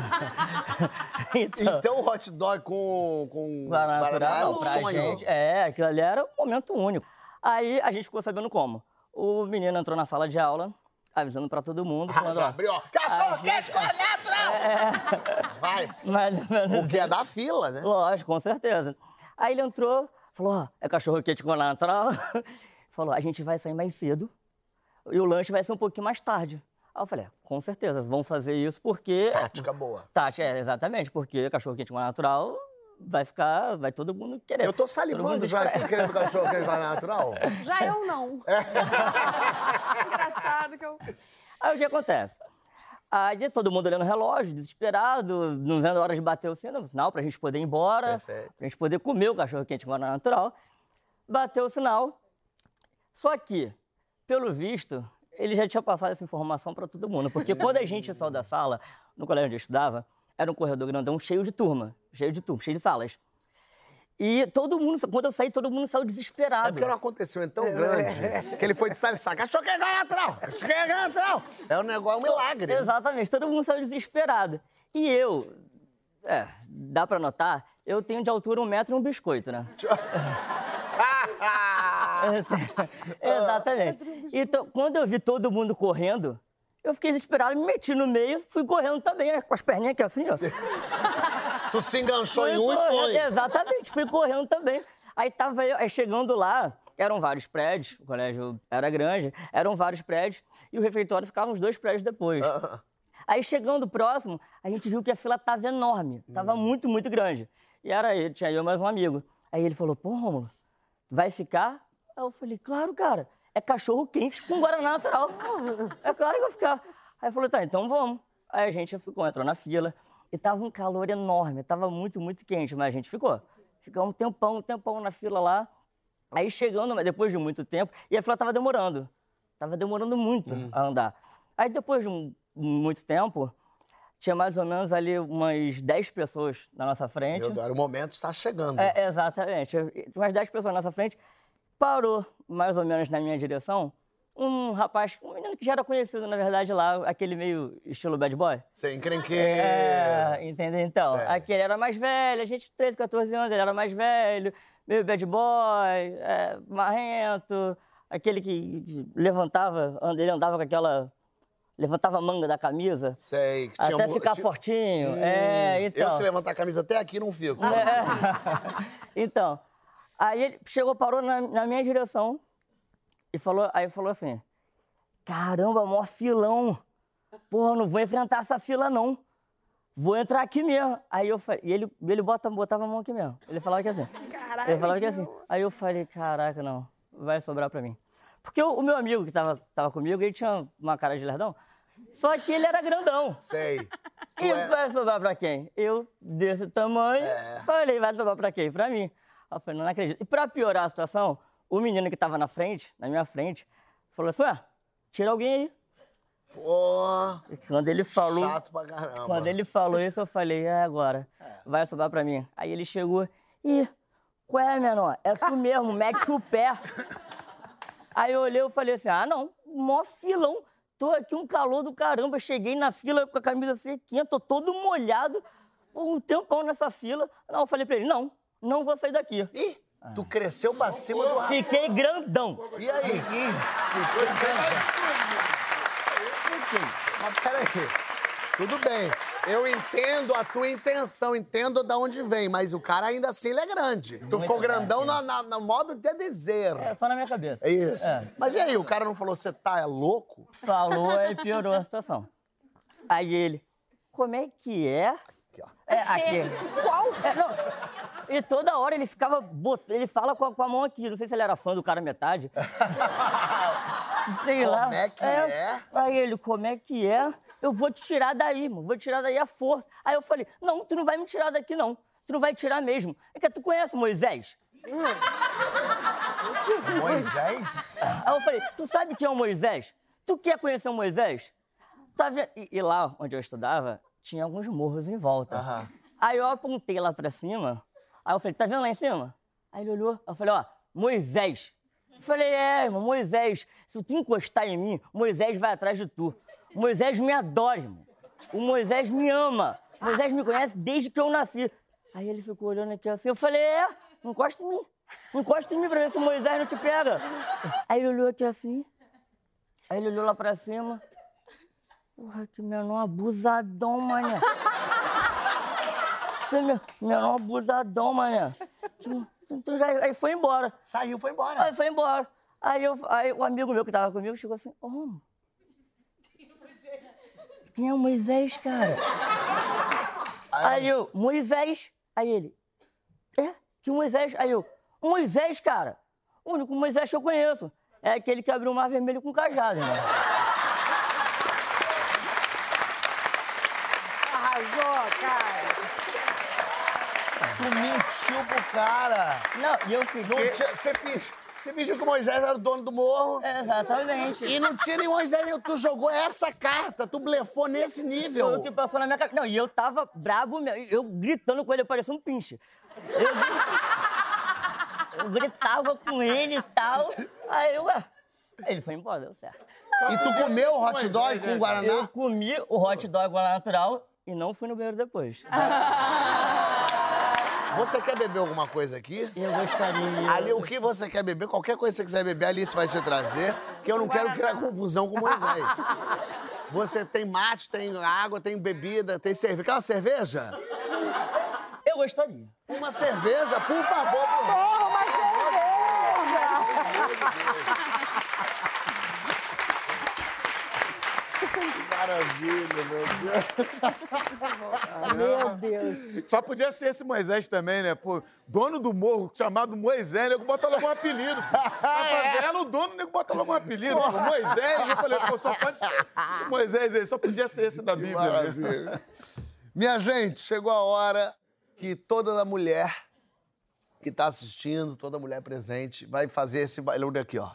Então,
Então o hot dog com, com
guaraná natural,
era um
pra
sonho.
gente, é, aquilo ali era um momento único. Aí a gente ficou sabendo como. O menino entrou na sala de aula, avisando pra todo mundo,
Ah,
falando,
já
ó,
abriu, ó. Cachorro
a
quente
gente-
com natural! Vai.
mais ou menos
Porque é da fila, né?
Lógico, com certeza. Aí ele entrou, falou, ó, é cachorro quente com natural. Falou, a gente vai sair mais cedo e o lanche vai ser um pouquinho mais tarde. Aí eu falei, é, com certeza, vamos fazer isso porque...
Tática boa.
Tática, é, exatamente, porque cachorro quente com natural vai ficar, vai todo mundo querer.
Eu tô
Todo
salivando
mundo
já
espera.
aqui querendo cachorro quente com natural.
Já eu não.
É.
Engraçado que eu...
Aí o que acontece? Aí todo mundo olhando o relógio, desesperado, não vendo a hora de bater o sino, sinal pra gente poder ir embora,
Perfeito.
pra gente poder comer o cachorro quente com guaraná natural. Bateu o sinal. Só que, pelo visto, ele já tinha passado essa informação pra todo mundo. Porque quando a gente saiu da sala, no colégio onde eu estudava, era um corredor grandão cheio de turma, cheio de turma, cheio de salas. E todo mundo, quando eu saí, todo mundo saiu desesperado.
É porque era um acontecimento tão grande que ele foi de sala e sala. Cachorro quente com natural! Cachorro quente com natural! É um negócio, um milagre.
Exatamente, todo mundo saiu desesperado. E eu, é, dá pra notar, eu tenho de altura um metro e um biscoito, né? Exatamente. Então, quando eu vi todo mundo correndo, eu fiquei desesperado, me meti no meio, fui correndo também, né, com as perninhas aqui assim, ó.
Tu se enganchou em
Fui
um e
correndo,
foi.
Exatamente, fui correndo também. Aí tava eu, aí chegando lá, eram vários prédios, o colégio era grande, eram vários prédios, e o refeitório ficava uns dois prédios depois. Aí chegando próximo, a gente viu que a fila tava enorme, tava muito, muito grande. E era ele, tinha eu mais um amigo. Aí ele falou, pô, Rômulo, vai ficar? Aí eu falei, claro, cara, é cachorro quente com guaraná natural. É claro que eu vou ficar. Aí ele falou, tá, então vamos. Aí a gente ficou, entrou na fila, e tava um calor enorme, tava muito, muito quente, mas a gente ficou. Ficamos um tempão, um tempão na fila lá. Aí chegando, mas depois de muito tempo, e a fila tava demorando. Tava demorando muito a andar. Aí depois de um, muito tempo, tinha mais ou menos ali umas dez pessoas na nossa frente.
Meu Deus, o momento está chegando.
É, exatamente. Tinha umas dez pessoas na nossa frente. Parou, mais ou menos na minha direção, um rapaz, um menino que já era conhecido, na verdade, lá, aquele meio estilo bad boy.
Sem encrenqueiro.
É, entendeu? Então,
Certo.
aquele era mais velho, a gente, treze, quatorze anos, ele era mais velho, meio bad boy, é, marrento, aquele que que levantava, ele andava com aquela... Levantava a manga da camisa.
Sei, que tinha
Até
mu-
ficar
tinha-
fortinho.
Hum,
é, então.
Eu, se levantar a camisa até aqui, não fico.
É. Então, aí ele chegou, parou na, na minha direção e falou, aí falou assim, caramba, mó filão. Porra, não vou enfrentar essa fila, não. Vou entrar aqui mesmo. Aí eu falei, e ele, ele bota, botava a mão aqui mesmo. Ele falava que assim.
Caralho.
Ele falava que assim. Aí eu falei, caraca, não, vai sobrar pra mim. Porque o, o meu amigo que tava, tava comigo, ele tinha uma cara de lerdão, só que ele era grandão.
Sei. Tu
E
é-
vai sobrar pra quem? Eu, desse tamanho,
É.
falei, vai sobrar pra quem? Pra mim. Aí eu falei, não, não acredito. E pra piorar a situação, o menino que tava na frente, na minha frente, falou assim, ué, tira alguém aí.
Pô,
E quando ele falou,
chato pra caramba.
quando ele falou isso, eu falei, é agora, vai sobrar pra mim. Aí ele chegou, e qual é, menor? É tu mesmo, mete o pé. Aí eu olhei e falei assim, ah, não, mó filão. Tô aqui um calor do caramba, cheguei na fila com a camisa sequinha, tô todo molhado, um tempão nessa fila. Não, eu falei pra ele, não, não vou sair daqui.
Ih, tu cresceu pra cima do...
Fiquei grandão.
E aí? Ficou grandão. Mas peraí, tudo bem. Eu entendo a tua intenção, entendo de onde vem, mas o cara ainda assim ele é grande. Tu ficou grandão na, na, no modo de dizer.
É, só na minha cabeça.
É isso.
É.
Mas e aí, o cara não falou, você tá é louco?
Falou e piorou a situação. Aí ele, como é que é?
Aqui, ó.
É, aqui. Qual? É, não. E toda hora ele ficava, bot... ele fala com a, com a mão aqui, não sei se ele era fã do cara metade. Sei lá.
Como é que é? é?
Aí ele, como é que é? Eu vou te tirar daí, mano. Vou te tirar daí à força. Aí eu falei, não, tu não vai me tirar daqui, não. Tu não vai tirar mesmo. É que tu conhece o Moisés?
Moisés?
Aí eu falei, tu sabe quem é o Moisés? Tu quer conhecer o Moisés? Tá vendo? E, e lá onde eu estudava, tinha alguns morros em volta.
Aham.
Aí eu apontei lá pra cima. Aí eu falei, tá vendo lá em cima? Aí ele olhou. Aí eu falei, ó, Moisés. Eu falei, é, irmão, Moisés. Se tu encostar em mim, Moisés vai atrás de tu. Moisés me adora, irmão. O Moisés me ama. O Moisés me conhece desde que eu nasci. Aí ele ficou olhando aqui assim. Eu falei, é, não encosta em mim. Não encosta em mim pra ver se o Moisés não te pega. Aí ele olhou aqui assim. Aí ele olhou lá pra cima. Porra, que menor abusadão, mané. Você é menor abusadão, mané. Então já, aí foi embora.
Saiu, foi embora.
Aí foi embora. Aí, eu, aí o amigo meu que tava comigo chegou assim, oh, quem é o Moisés, cara? Aí, aí eu, Moisés. Aí ele, é? Que Moisés? Aí eu, Moisés, cara. O único Moisés que eu conheço é aquele que abriu o mar vermelho com cajado, irmão.
Arrasou, cara.
Tu mentiu pro cara.
Não, e eu fiquei...
Não tinha, você, você fingiu que o Moisés era o dono do morro.
Exatamente.
E não tinha nem Moisés, tu jogou essa carta, tu blefou nesse nível.
Foi o que passou na minha cara. Não, e eu tava brabo mesmo. Eu gritando com ele, eu parecia um pinche. Eu, eu gritava com ele e tal. Aí eu, ué, ele foi embora, deu certo.
E tu comeu o hot dog com Guaraná?
Eu comi o hot dog Guaraná natural e não fui no banheiro depois.
Você quer beber alguma coisa aqui?
Eu gostaria.
Ali, o que você quer beber, qualquer coisa que você quiser beber, a Alice vai te trazer, que eu não quero criar confusão com Moisés. Você tem mate, tem água, tem bebida, tem cerveja. Quer uma cerveja?
Eu gostaria.
Uma cerveja, por favor. Por favor.
Porra, uma
Maravilha, meu Deus.
Meu Deus.
Só podia ser esse Moisés também, né? Pô, dono do morro, chamado Moisés, nego bota logo um apelido. Pô. Na favela, o dono, nego bota logo um apelido. Pô, Moisés, eu falei, pô, só pode ser o Moisés aí, só podia ser esse da Bíblia.
Maravilha. Minha gente, chegou a hora que toda mulher que tá assistindo, toda mulher presente, vai fazer esse barulho aqui, ó.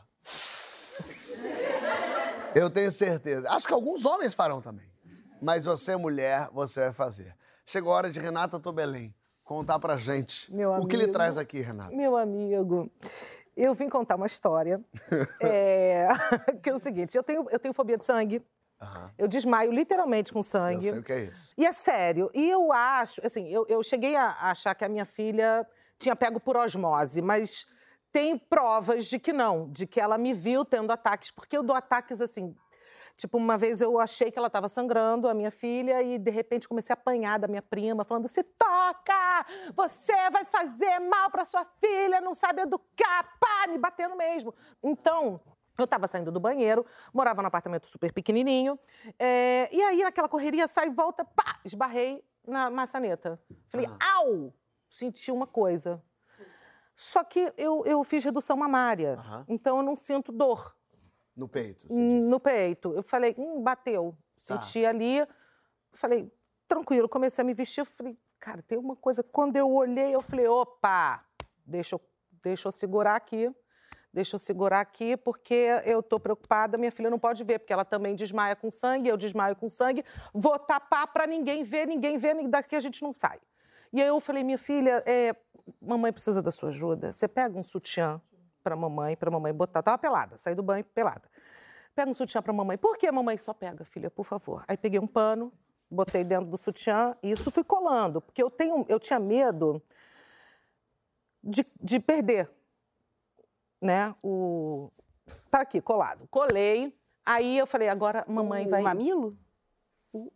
Eu tenho certeza. Acho que alguns homens farão também. Mas você, mulher, você vai fazer. Chegou a hora de Renata Tobelém contar pra gente
Meu
o que lhe
amigo.
traz aqui, Renata.
Meu amigo, eu vim contar uma história. é, que é o seguinte, eu tenho, eu tenho fobia de sangue.
Aham.
Eu desmaio literalmente com
Eu
sangue.
sei o que é isso.
E é sério. E eu acho, assim, eu, eu cheguei a achar que a minha filha tinha pego por osmose, mas tem provas de que não, de que ela me viu tendo ataques, porque eu dou ataques assim. Tipo, uma vez eu achei que ela estava sangrando, a minha filha, e de repente comecei a apanhar da minha prima, falando: se toca! Você vai fazer mal para sua filha, não sabe educar, pá, me batendo mesmo. Então, eu estava saindo do banheiro, morava num apartamento super pequenininho, é, e aí naquela correria, sai e volta, pá, esbarrei na maçaneta. Falei,
Ah.
au! Senti uma coisa. Só que eu, eu fiz redução mamária,
Aham.
então eu não sinto dor
No peito, você disse.
no peito. Eu falei, hum, bateu.
Tá.
Senti ali, falei, tranquilo, comecei a me vestir, eu falei, cara, tem uma coisa. Quando eu olhei, eu falei, opa, deixa eu, deixa eu segurar aqui, deixa eu segurar aqui, porque eu tô preocupada, minha filha não pode ver, porque ela também desmaia com sangue, eu desmaio com sangue, vou tapar pra ninguém ver, ninguém ver, daqui a gente não sai. E aí eu falei, minha filha, é, mamãe precisa da sua ajuda. Você pega um sutiã pra mamãe, pra mamãe botar. Tava pelada, saí do banho pelada. Pega um sutiã pra mamãe. Por que mamãe? Só pega, filha, por favor. Aí peguei um pano, botei dentro do sutiã e isso fui colando, porque eu, tenho, eu tinha medo de, de perder, né? O... Tá aqui, colado. Colei, aí eu falei, agora mamãe
o
vai...
O mamilo? O...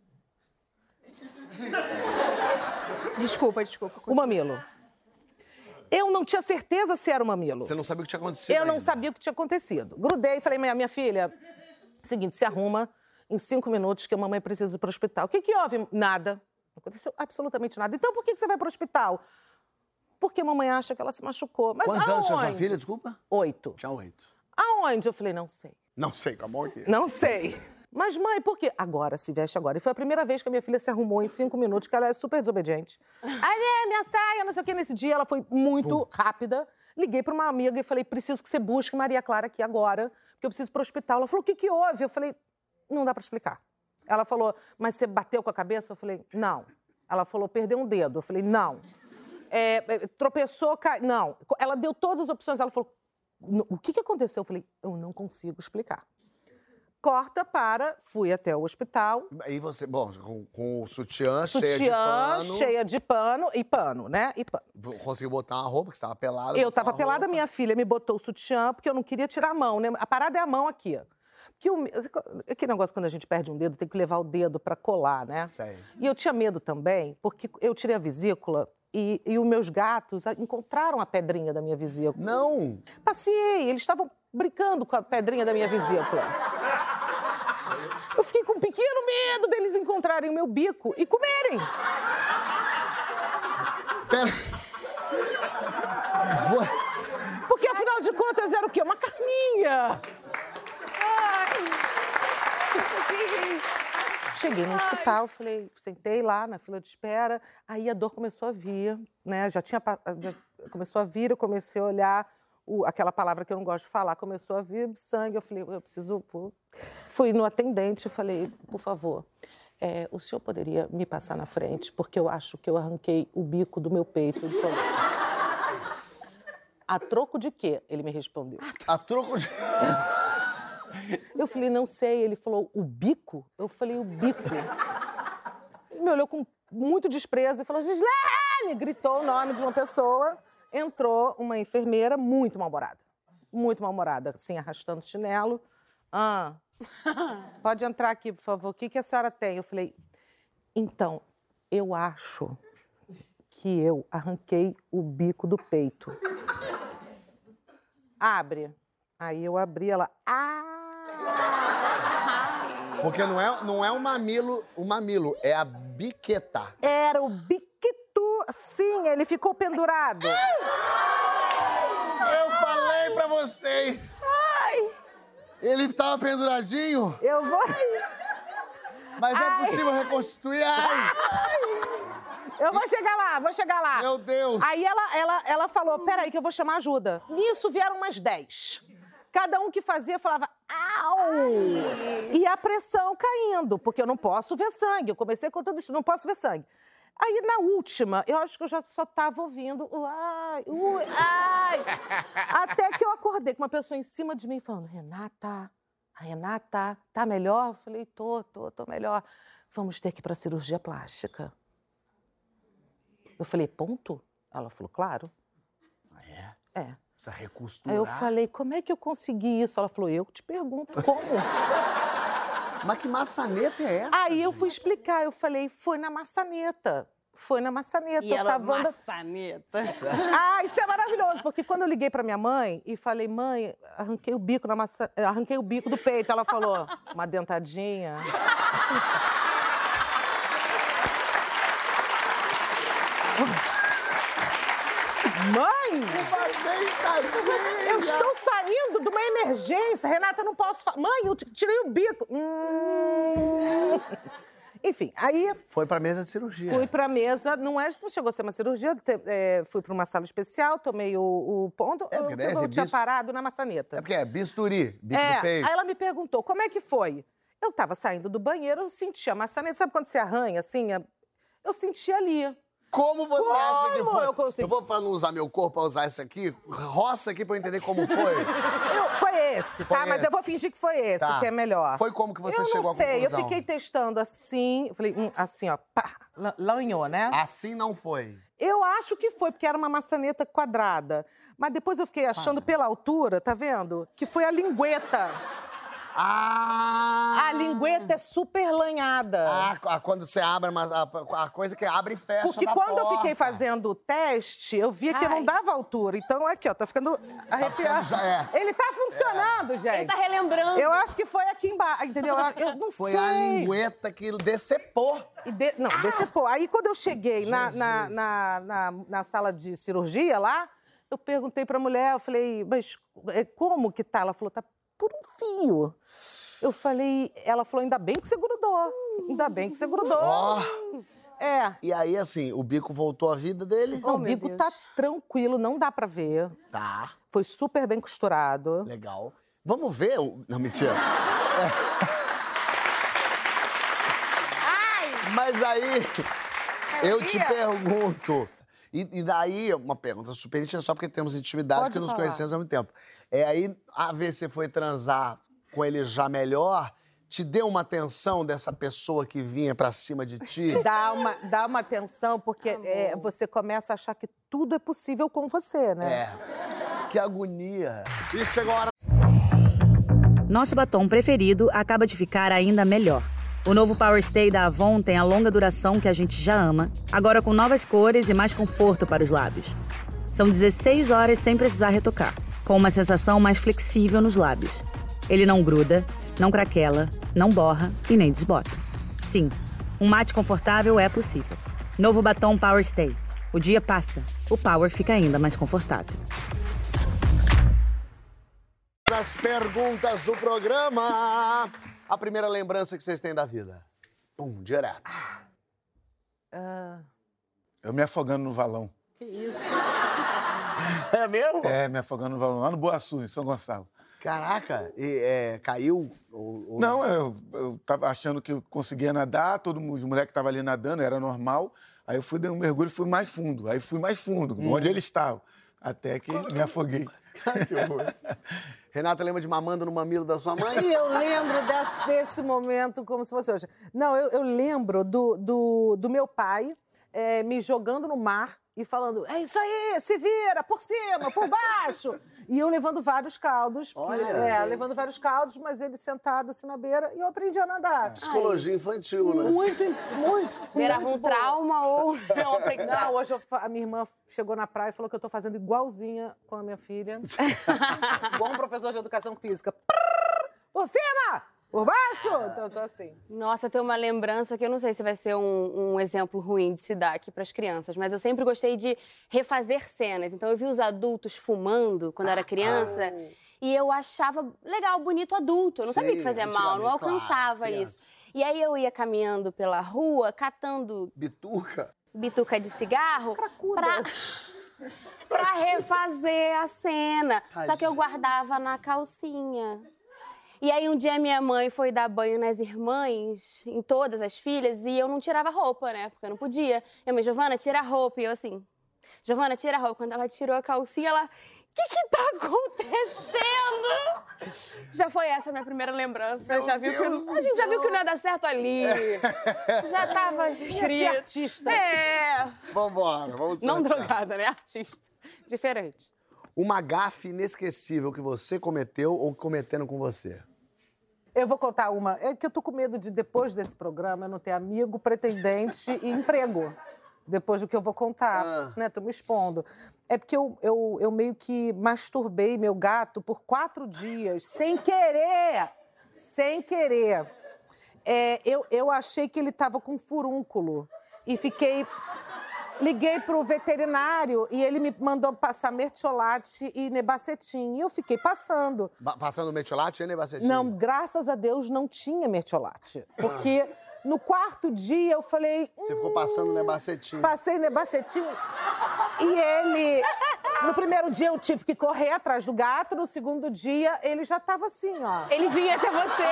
Desculpa, desculpa.
O mamilo. Eu não tinha certeza se era o mamilo.
Você não sabia o que tinha acontecido
Eu não
ainda.
sabia o que tinha acontecido. Grudei e falei, minha, minha filha, seguinte, se arruma em cinco minutos que a mamãe precisa ir para o hospital. O que que houve? Nada. Não aconteceu absolutamente nada. Então por que que você vai para o hospital? Porque a mamãe acha que ela se machucou. Mas
Quantos anos tinha sua
aonde?
filha, desculpa?
Oito.
Tinha oito.
Aonde? Eu falei, não sei.
Não sei, calma aqui.
Não sei. Mas, mãe, por quê? Agora, se veste agora. E foi a primeira vez que a minha filha se arrumou em cinco minutos, que ela é super desobediente. Aí, minha saia, não sei o quê. Nesse dia, ela foi muito rápida. Liguei para uma amiga e falei, preciso que você busque Maria Clara aqui agora, porque eu preciso ir para o hospital. Ela falou, o que que houve? Eu falei, não dá para explicar. Ela falou, mas você bateu com a cabeça? Eu falei, não. Ela falou, perdeu um dedo. Eu falei, não. É, tropeçou, caiu. Não. Ela deu todas as opções. Ela falou, o que que aconteceu? Eu falei, eu não consigo explicar. Corta para, fui até o hospital.
Aí você, bom, com, com o sutiã,
Sutiã,
cheia de pano.
cheia de pano e pano, né? E pano.
Conseguiu botar uma roupa, que você estava pelada.
Eu
botou
estava
uma
pelada,
roupa.
minha filha me botou o sutiã, porque eu não queria tirar a mão, né? A parada é a mão aqui. Porque o, aquele negócio, quando a gente perde um dedo, tem que levar o dedo para colar, né?
Sei.
E eu tinha medo também, porque eu tirei a vesícula e, e os meus gatos encontraram a pedrinha da minha vesícula.
Não!
Passei, eles estavam brincando com a pedrinha da minha vesícula. Eu fiquei com um pequeno medo deles encontrarem o meu bico e comerem.
Pera. Vou...
Porque, afinal de contas, era o quê? Uma carninha. Cheguei no hospital, falei, sentei lá na fila de espera, aí a dor começou a vir, né? Já tinha já começou a vir, eu comecei a olhar o, aquela palavra que eu não gosto de falar, começou a vir sangue, eu falei, eu preciso... Pô. Fui no atendente, eu falei, por favor, é, o senhor poderia me passar na frente, porque eu acho que eu arranquei o bico do meu peito. Ele falou, a troco de quê? Ele me respondeu.
A troco de...
Eu falei, não sei. Ele falou, o bico? Eu falei, o bico. Ele me olhou com muito desprezo e falou, Gislene! Gritou o nome de uma pessoa. Entrou uma enfermeira muito mal-humorada. Muito mal-humorada, assim, arrastando chinelo. Ah, pode entrar aqui, por favor. O que que a senhora tem? Eu falei, então, eu acho que eu arranquei o bico do peito. Abre. Aí eu abri, ela... Ah!
Porque não é, não é o mamilo, o mamilo, é a biqueta.
Era o biquetu. Sim, ele ficou pendurado.
Eu falei pra vocês.
Ai.
Ele estava penduradinho.
Eu vou...
Mas
Ai.
é possível reconstituir. Ai.
Eu vou chegar lá, vou chegar lá.
Meu Deus.
Aí ela, ela, ela falou, peraí que eu vou chamar ajuda. Nisso vieram umas dez. Cada um que fazia falava, au! E a pressão caindo, porque eu não posso ver sangue. Eu comecei contando isso, não posso ver sangue. Aí, na última, eu acho que eu já só estava ouvindo o ai, o ai. Até que eu acordei com uma pessoa em cima de mim falando, Renata, a Renata, tá melhor? Eu falei, tô, tô, tô melhor. Vamos ter que ir pra cirurgia plástica. Eu falei, ponto? Ela falou, claro.
É?
É.
Precisa recosturar.
Aí eu falei, como é que eu consegui isso? Ela falou, eu te pergunto, como?
Mas que maçaneta é essa?
Aí eu fui explicar, eu falei, foi na maçaneta. Foi na maçaneta.
E
eu
ela,
tava andando-
maçaneta.
Ah, isso é maravilhoso, porque quando eu liguei pra minha mãe e falei, mãe, arranquei o bico na maça... arranquei o bico do peito, ela falou, uma dentadinha. Mãe! Eu estou saindo de uma emergência. Renata, não posso falar. Mãe, eu tirei o bico. Hum... Enfim, aí
Foi pra mesa de cirurgia.
fui pra mesa. Não, é, não chegou a ser uma cirurgia. te- é, fui pra uma sala especial, tomei o, o ponto.
É, porque
eu,
deve
eu
ser
tinha
bis-
parado na maçaneta.
É porque é bisturi, bico
É,
do peito.
aí ela me perguntou, como é que foi? Eu estava saindo do banheiro, eu senti a maçaneta. Sabe quando você arranha, assim? a- Eu senti ali.
Como você
Como
acha que foi?
eu consegui?
Eu vou, pra não usar meu corpo, pra usar isso aqui, roça aqui pra eu entender como foi.
Eu- foi esse,
Foi
tá? Mas
esse.
eu vou fingir que foi esse,
Tá.
que é melhor.
Foi como que você
eu
chegou
não
à
sei,
conclusão?
eu fiquei testando assim, eu falei, hum, assim, ó, pá, la- lanhou, né?
Assim não foi.
Eu acho que foi, porque era uma maçaneta quadrada. Mas depois eu fiquei achando pela altura, tá vendo? Que foi a lingueta.
Ah!
A lingueta é super lanhada.
Ah, a- quando você abre, mas a, a coisa que abre e fecha
Porque
da
quando eu
porta.
fiquei fazendo o teste, eu via que eu não
Ai.
dava altura. Então, aqui, ó, tá ficando arrepiado.
já é.
Ele tá funcionando, gente.
Ele tá relembrando.
Eu acho que foi aqui embaixo, entendeu? Eu não
Foi
sei.
a lingueta que decepou.
E de- Não, decepou. Aí, quando eu cheguei na, na, na, na, na sala de cirurgia lá, eu perguntei pra mulher, eu falei, mas é, como que tá? Ela falou, tá por um fio. Eu falei, ela falou, ainda bem que você grudou. Ainda bem que você grudou.
Ó.
É.
E aí, assim, o bico voltou à vida dele?
Não, o
meu
bico
Deus.
tá tranquilo, não dá pra ver.
Tá,
Foi super bem costurado.
legal. Vamos ver o... Não, mentira. Mas aí, eu te pergunto... E, e daí, uma pergunta super íntima, só porque temos intimidade,
Pode
que nos
falar.
conhecemos há muito tempo. É, aí, a ver se foi transar com ele já melhor, te deu uma atenção dessa pessoa que vinha pra cima de ti?
Dá uma, dá uma atenção, porque é, você começa a achar que tudo é possível com você, né?
É. Que agonia. E chegou a hora...
Nosso batom preferido acaba de ficar ainda melhor. O novo Power Stay da Avon tem a longa duração que a gente já ama, agora com novas cores e mais conforto para os lábios. São dezesseis horas sem precisar retocar, com uma sensação mais flexível nos lábios. Ele não gruda, não craquela, não borra e nem desbota. Sim, um mate confortável é possível. Novo batom Power Stay. O dia passa, o Power fica ainda mais confortável.
As perguntas do programa. A primeira lembrança que vocês têm da vida. Pum, direto.
Eu me afogando no valão.
Que isso?
É mesmo?
É, me afogando no valão, lá no Boaçu, em São Gonçalo.
Caraca, e, é, caiu? Ou, ou...
Não, eu, eu tava achando que eu conseguia nadar, todo mundo, os moleques estavam ali nadando, era normal. Aí eu fui, dei um mergulho e fui mais fundo. Aí fui mais fundo,
Hum.
onde eles estavam. Até que me afoguei.
Que horror. Renata, lembra de mamando no mamilo da sua mãe?
E eu lembro desse, desse momento como se fosse hoje. Não, eu, eu lembro do, do, do meu pai é, me jogando no mar e falando, é isso aí, se vira, por cima, por baixo. E eu levando vários caldos.
Olha.
É, levando vários caldos, mas ele sentado assim na beira e eu aprendi a nadar.
Psicologia infantil, né?
Muito, muito.
Virava
muito
um
bom.
trauma ou é um aprendizado?
Não, hoje eu fa- a minha irmã chegou na praia e falou que eu tô fazendo igualzinha com a minha filha. Igual um professor de educação física. Por cima! Por baixo! Então eu tô assim.
Nossa, eu tenho uma lembrança que eu não sei se vai ser um, um exemplo ruim de se dar aqui para as crianças, mas eu sempre gostei de refazer cenas. Então eu vi os adultos fumando quando eu era criança e eu achava legal, bonito adulto. Eu não sabia
Sim,
que fazia mal, não
antigamente, claro,
alcançava
criança.
isso. E aí eu ia caminhando pela rua, catando
Bituca?
bituca de cigarro
Cracuda.
pra, pra refazer a cena. Só que eu guardava na calcinha. E aí um dia minha mãe foi dar banho nas irmãs, em todas as filhas, e eu não tirava roupa, né? Porque eu não podia. Minha mãe, Giovana, tira a roupa. E eu assim, Giovana, tira a roupa. Quando ela tirou a calcinha, ela... O que que tá acontecendo? Já foi essa a minha primeira lembrança.
Meu
já viu que
Deus
eu- a gente já viu que não ia dar certo ali. Já tava
Ia ser
escrito.
artista.
Tá
É.
Vambora, vamos
Não
sortear.
drogada, né? Artista. Diferente.
Uma gafe inesquecível que você cometeu ou cometeram com você?
Eu vou contar uma. É que eu tô com medo de, depois desse programa, eu não ter amigo, pretendente e emprego. Depois do que eu vou contar,
Ah.
né? Tô me expondo. É porque eu, eu, eu meio que masturbei meu gato por quatro dias, sem querer. Sem querer. É, eu, eu achei que ele tava com furúnculo. E fiquei... Liguei pro veterinário e ele me mandou passar mertiolate e nebacetim. E eu fiquei passando.
Ba- Passando metiolate e nebacetim?
Não, graças a Deus não tinha mertiolate. Porque no quarto dia eu falei...
Você
hum,
ficou passando nebacetim.
Passei nebacetim. E ele... No primeiro dia eu tive que correr atrás do gato. No segundo dia ele já tava assim, ó.
Ele vinha até você.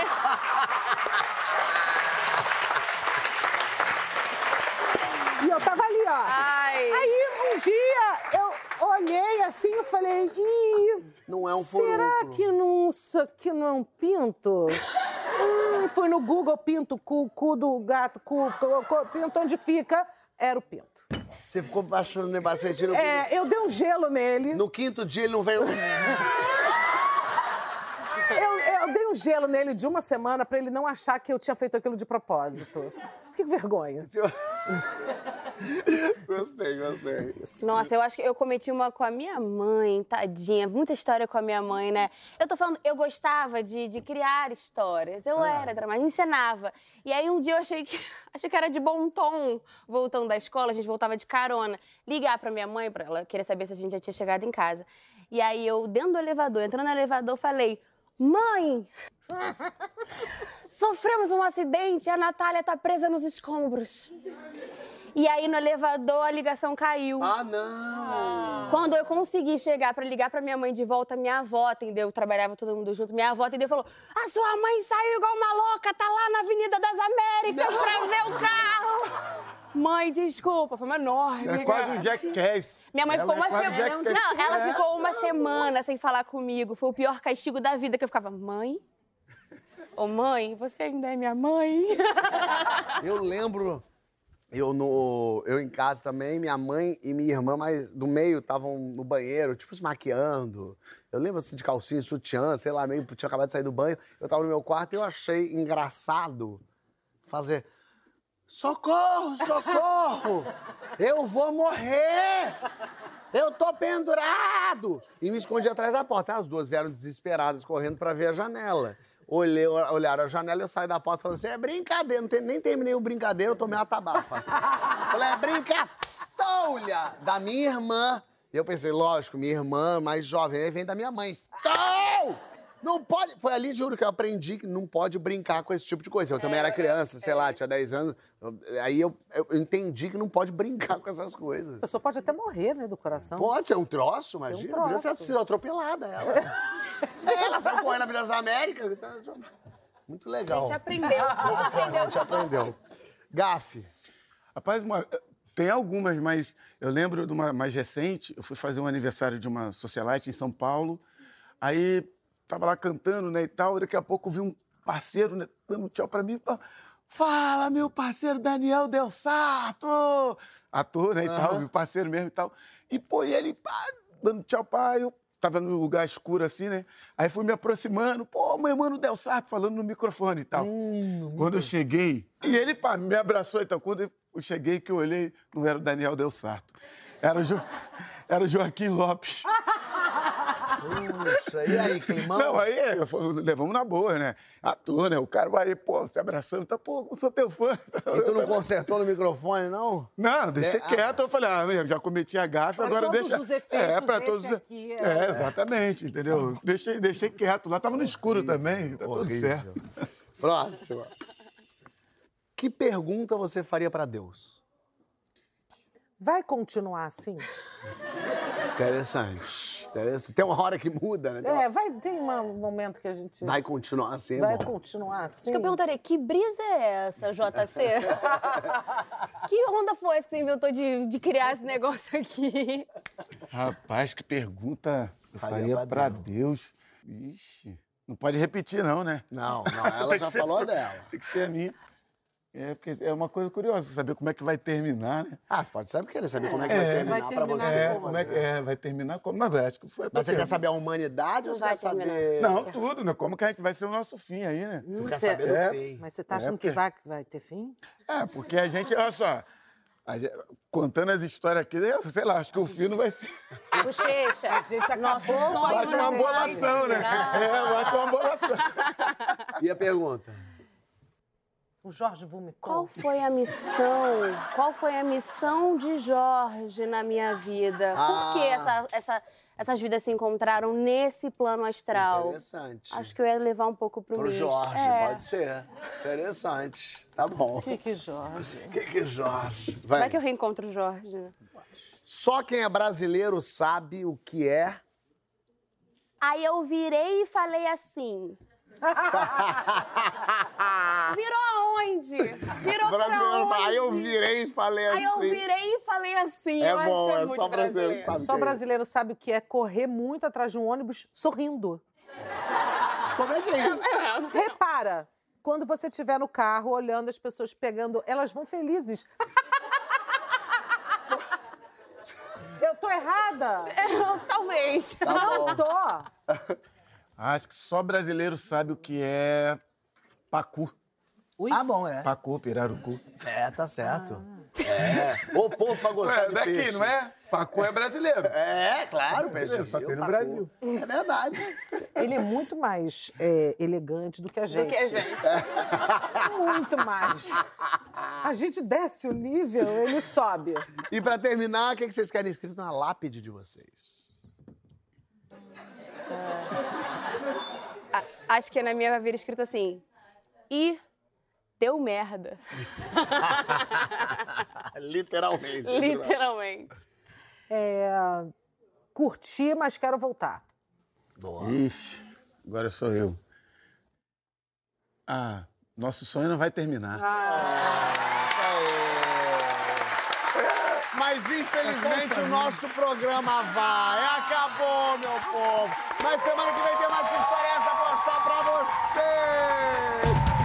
E eu tava ali, ó.
Ai.
Aí, um dia, eu olhei assim e falei, ih...
Não é um
será
forúnculo.
que não, isso aqui não é um pinto? hum, fui no Google, pinto, cu, cu do gato, cu, cu, cu, pinto, onde fica? Era o pinto.
Você ficou baixando o bastante no
É, eu dei um gelo nele.
No quinto dia ele não veio...
Eu, eu dei um gelo nele de uma semana pra ele não achar que eu tinha feito aquilo de propósito. Fiquei com vergonha.
Gostei, gostei.
Nossa, eu acho que eu cometi uma com a minha mãe, tadinha. Muita história com a minha mãe, né? Eu tô falando, eu gostava de, de criar histórias. Eu
Ah.
era dramática, encenava. E aí um dia eu achei que, achei que era de bom tom, voltando da escola, a gente voltava de carona, ligar pra minha mãe, pra ela querer saber se a gente já tinha chegado em casa. E aí eu, dentro do elevador, entrando no elevador, falei... Mãe, sofremos um acidente e a Natália tá presa nos escombros. E aí, no elevador, a ligação caiu.
Ah, não!
Quando eu consegui chegar pra ligar pra minha mãe de volta, minha avó atendeu, trabalhava todo mundo junto, minha avó atendeu e falou, a sua mãe saiu igual uma louca, tá lá na Avenida das Américas
Não.
pra ver o carro. Mãe, desculpa, foi uma enorme.
Era quase um Jackass.
Minha mãe
Ela
ficou
é
uma
quase
semana.
Jackass.
Não, ela
É.
ficou uma semana sem falar comigo. Foi o pior castigo da vida, que eu ficava, mãe? Ô, mãe, você ainda é minha mãe?
Eu lembro, eu, no, eu em casa também, minha mãe e minha irmã, mas do meio, estavam no banheiro, tipo, se maquiando. Eu lembro assim de calcinha, sutiã, sei lá, meio tinha acabado de sair do banho. Eu tava no meu quarto e eu achei engraçado fazer... Socorro, socorro! Eu vou morrer! Eu tô pendurado! E me escondi atrás da porta. As duas vieram desesperadas, correndo pra ver a janela. Olhei, olharam a janela, eu saí da porta e falei assim, é brincadeira, não tem, nem terminei o brincadeiro, eu tomei uma tabafa. Falei, é brincadeira da minha irmã. E eu pensei, lógico, minha irmã mais jovem, aí vem da minha mãe. Não! Não pode. Foi ali, juro, que eu aprendi que não pode brincar com esse tipo de coisa. Eu também era criança, sei lá, tinha dez anos. Aí eu, eu entendi que não pode brincar com essas coisas.
A pessoa pode até morrer, né, do coração.
Pode, é um troço, imagina.
troço.
Podia ter sido atropelada, ela. É, ela saiu correndo na Avenida das Américas. Muito legal.
A gente aprendeu, a gente aprendeu.
A gente aprendeu. Gafe.
Rapaz, uma- tem algumas, mas eu lembro de uma mais recente. Eu fui fazer um aniversário de uma socialite em São Paulo. Aí tava lá cantando, né, e tal. E daqui a pouco vi um parceiro, né, dando tchau pra mim. Fala, meu parceiro Daniel Del Sarto! Ator, né, e tal, meu parceiro mesmo e tal. E, pô, e ele pá, dando tchau pra... Eu tava num lugar escuro assim, né? Aí fui me aproximando. Pô, meu irmão Del Sarto, falando no microfone e tal.
Hum,
Quando eu cheguei... E ele, pá, me abraçou e tal. Quando eu cheguei, que eu olhei, não era o Daniel Del Sarto. Era o, jo... era o Joaquim Lopes.
Puxa, e aí, climão?
Não, aí é, foi- levamos na boa, né? Ator, né? O cara vai, pô, se abraçando, tá, pô, eu sou teu fã.
E tu não consertou no microfone, não?
Não, deixei
É,
quieto. Eu falei, ah, meu, já cometi a gafe,
Pra
agora
todos
deixa...
os efeitos
é, pra
desse
todos os...
aqui, é.
É, exatamente, entendeu? Deixei, deixei quieto. Lá tava no escuro também, tá tudo
Horrível.
certo.
Próxima. Que pergunta você faria pra Deus?
Vai continuar assim?
Interessante. Interessante. Tem uma hora que muda, né? Tem uma-
É, vai, tem uma- um momento que a gente
Vai continuar assim, é
vai
bom.
continuar assim.
Acho que eu perguntaria, que brisa é essa, J C? Que onda foi essa que você inventou de, de criar esse negócio aqui?
Rapaz, que pergunta eu
Faria
faria
pra
pra Deus. Ixi, não pode repetir não, né?
Não, não, ela
Tem
já
que ser-
falou dela.
Tem que ser a minha. É, porque é uma coisa curiosa, saber como é que vai terminar, né?
Ah, você pode saber querer saber como é que vai
É,
terminar
vai
pra
terminar
você.
É,
como,
como é que é, vai terminar como? Mas acho que foi a tua
Mas você quer
pergunta.
saber a humanidade ou
Não
você quer
vai terminar.
saber...
Não, tudo, né? Como que a gente vai ser o nosso fim aí, né?
Tu quer
Você-
saber do
É.
feio.
Mas você tá
É,
achando
porque-
que vai, que vai ter fim?
É, porque a gente, olha só, a gente- contando as histórias aqui, eu sei lá, acho que o fim não vai ser.
Bochecha, nosso sonho
Bate uma
não vai
bolação, né?
terminar.
É, bate uma bolação.
E a pergunta?
O Jorge vomitou.
Qual foi a missão? Qual foi a missão de Jorge na minha vida? Por que
Ah.
essa, essa, essas vidas se encontraram nesse plano astral?
Interessante.
Acho que eu ia levar um pouco pro,
Pro
misto.
Jorge,
É.
pode ser. Interessante. Tá bom.
O que que Jorge?
O que que Jorge?
Vai
Vai.
que eu reencontro o Jorge, né?
Só quem é brasileiro sabe o que é...
Aí eu virei e falei assim... Virou aonde? Virou pra
Brasileiro,
onde?
aí eu virei e falei assim.
Aí eu virei e falei assim.
É
eu
bom,
achei
é
muito
só brasileiro
brasileiro.
sabe
Só
que é
brasileiro sabe o que é correr muito atrás de um ônibus sorrindo.
Como é que é isso?
Repara, quando você estiver no carro olhando as pessoas pegando, elas vão felizes. Eu tô errada?
É, talvez.
Tá
Não
bom.
tô.
Acho que só brasileiro sabe o que é pacu.
Ah, bom, é.
Pacu, pirarucu.
É, tá certo. É. O povo pra gostar
É,
de
daqui,
peixe.
não é? Pacu é brasileiro.
É, claro, peixe.
Só tem no
pacu.
Brasil.
É verdade.
Ele é muito mais é, elegante do que a gente.
Do que a gente.
Muito mais. A gente desce o nível, ele sobe.
E pra terminar, o que vocês querem escrito na lápide de vocês?
A- Acho que na minha vai vir escrito assim. E deu merda.
Literalmente.
Literalmente.
É, curti, mas quero voltar.
Boa.
Ixi, agora sou eu. Ah, nosso sonho não vai terminar.
Mas infelizmente o nosso programa vai. Acabou, meu povo. Mas semana que vem tem mais que história essa pra mostrar pra vocês.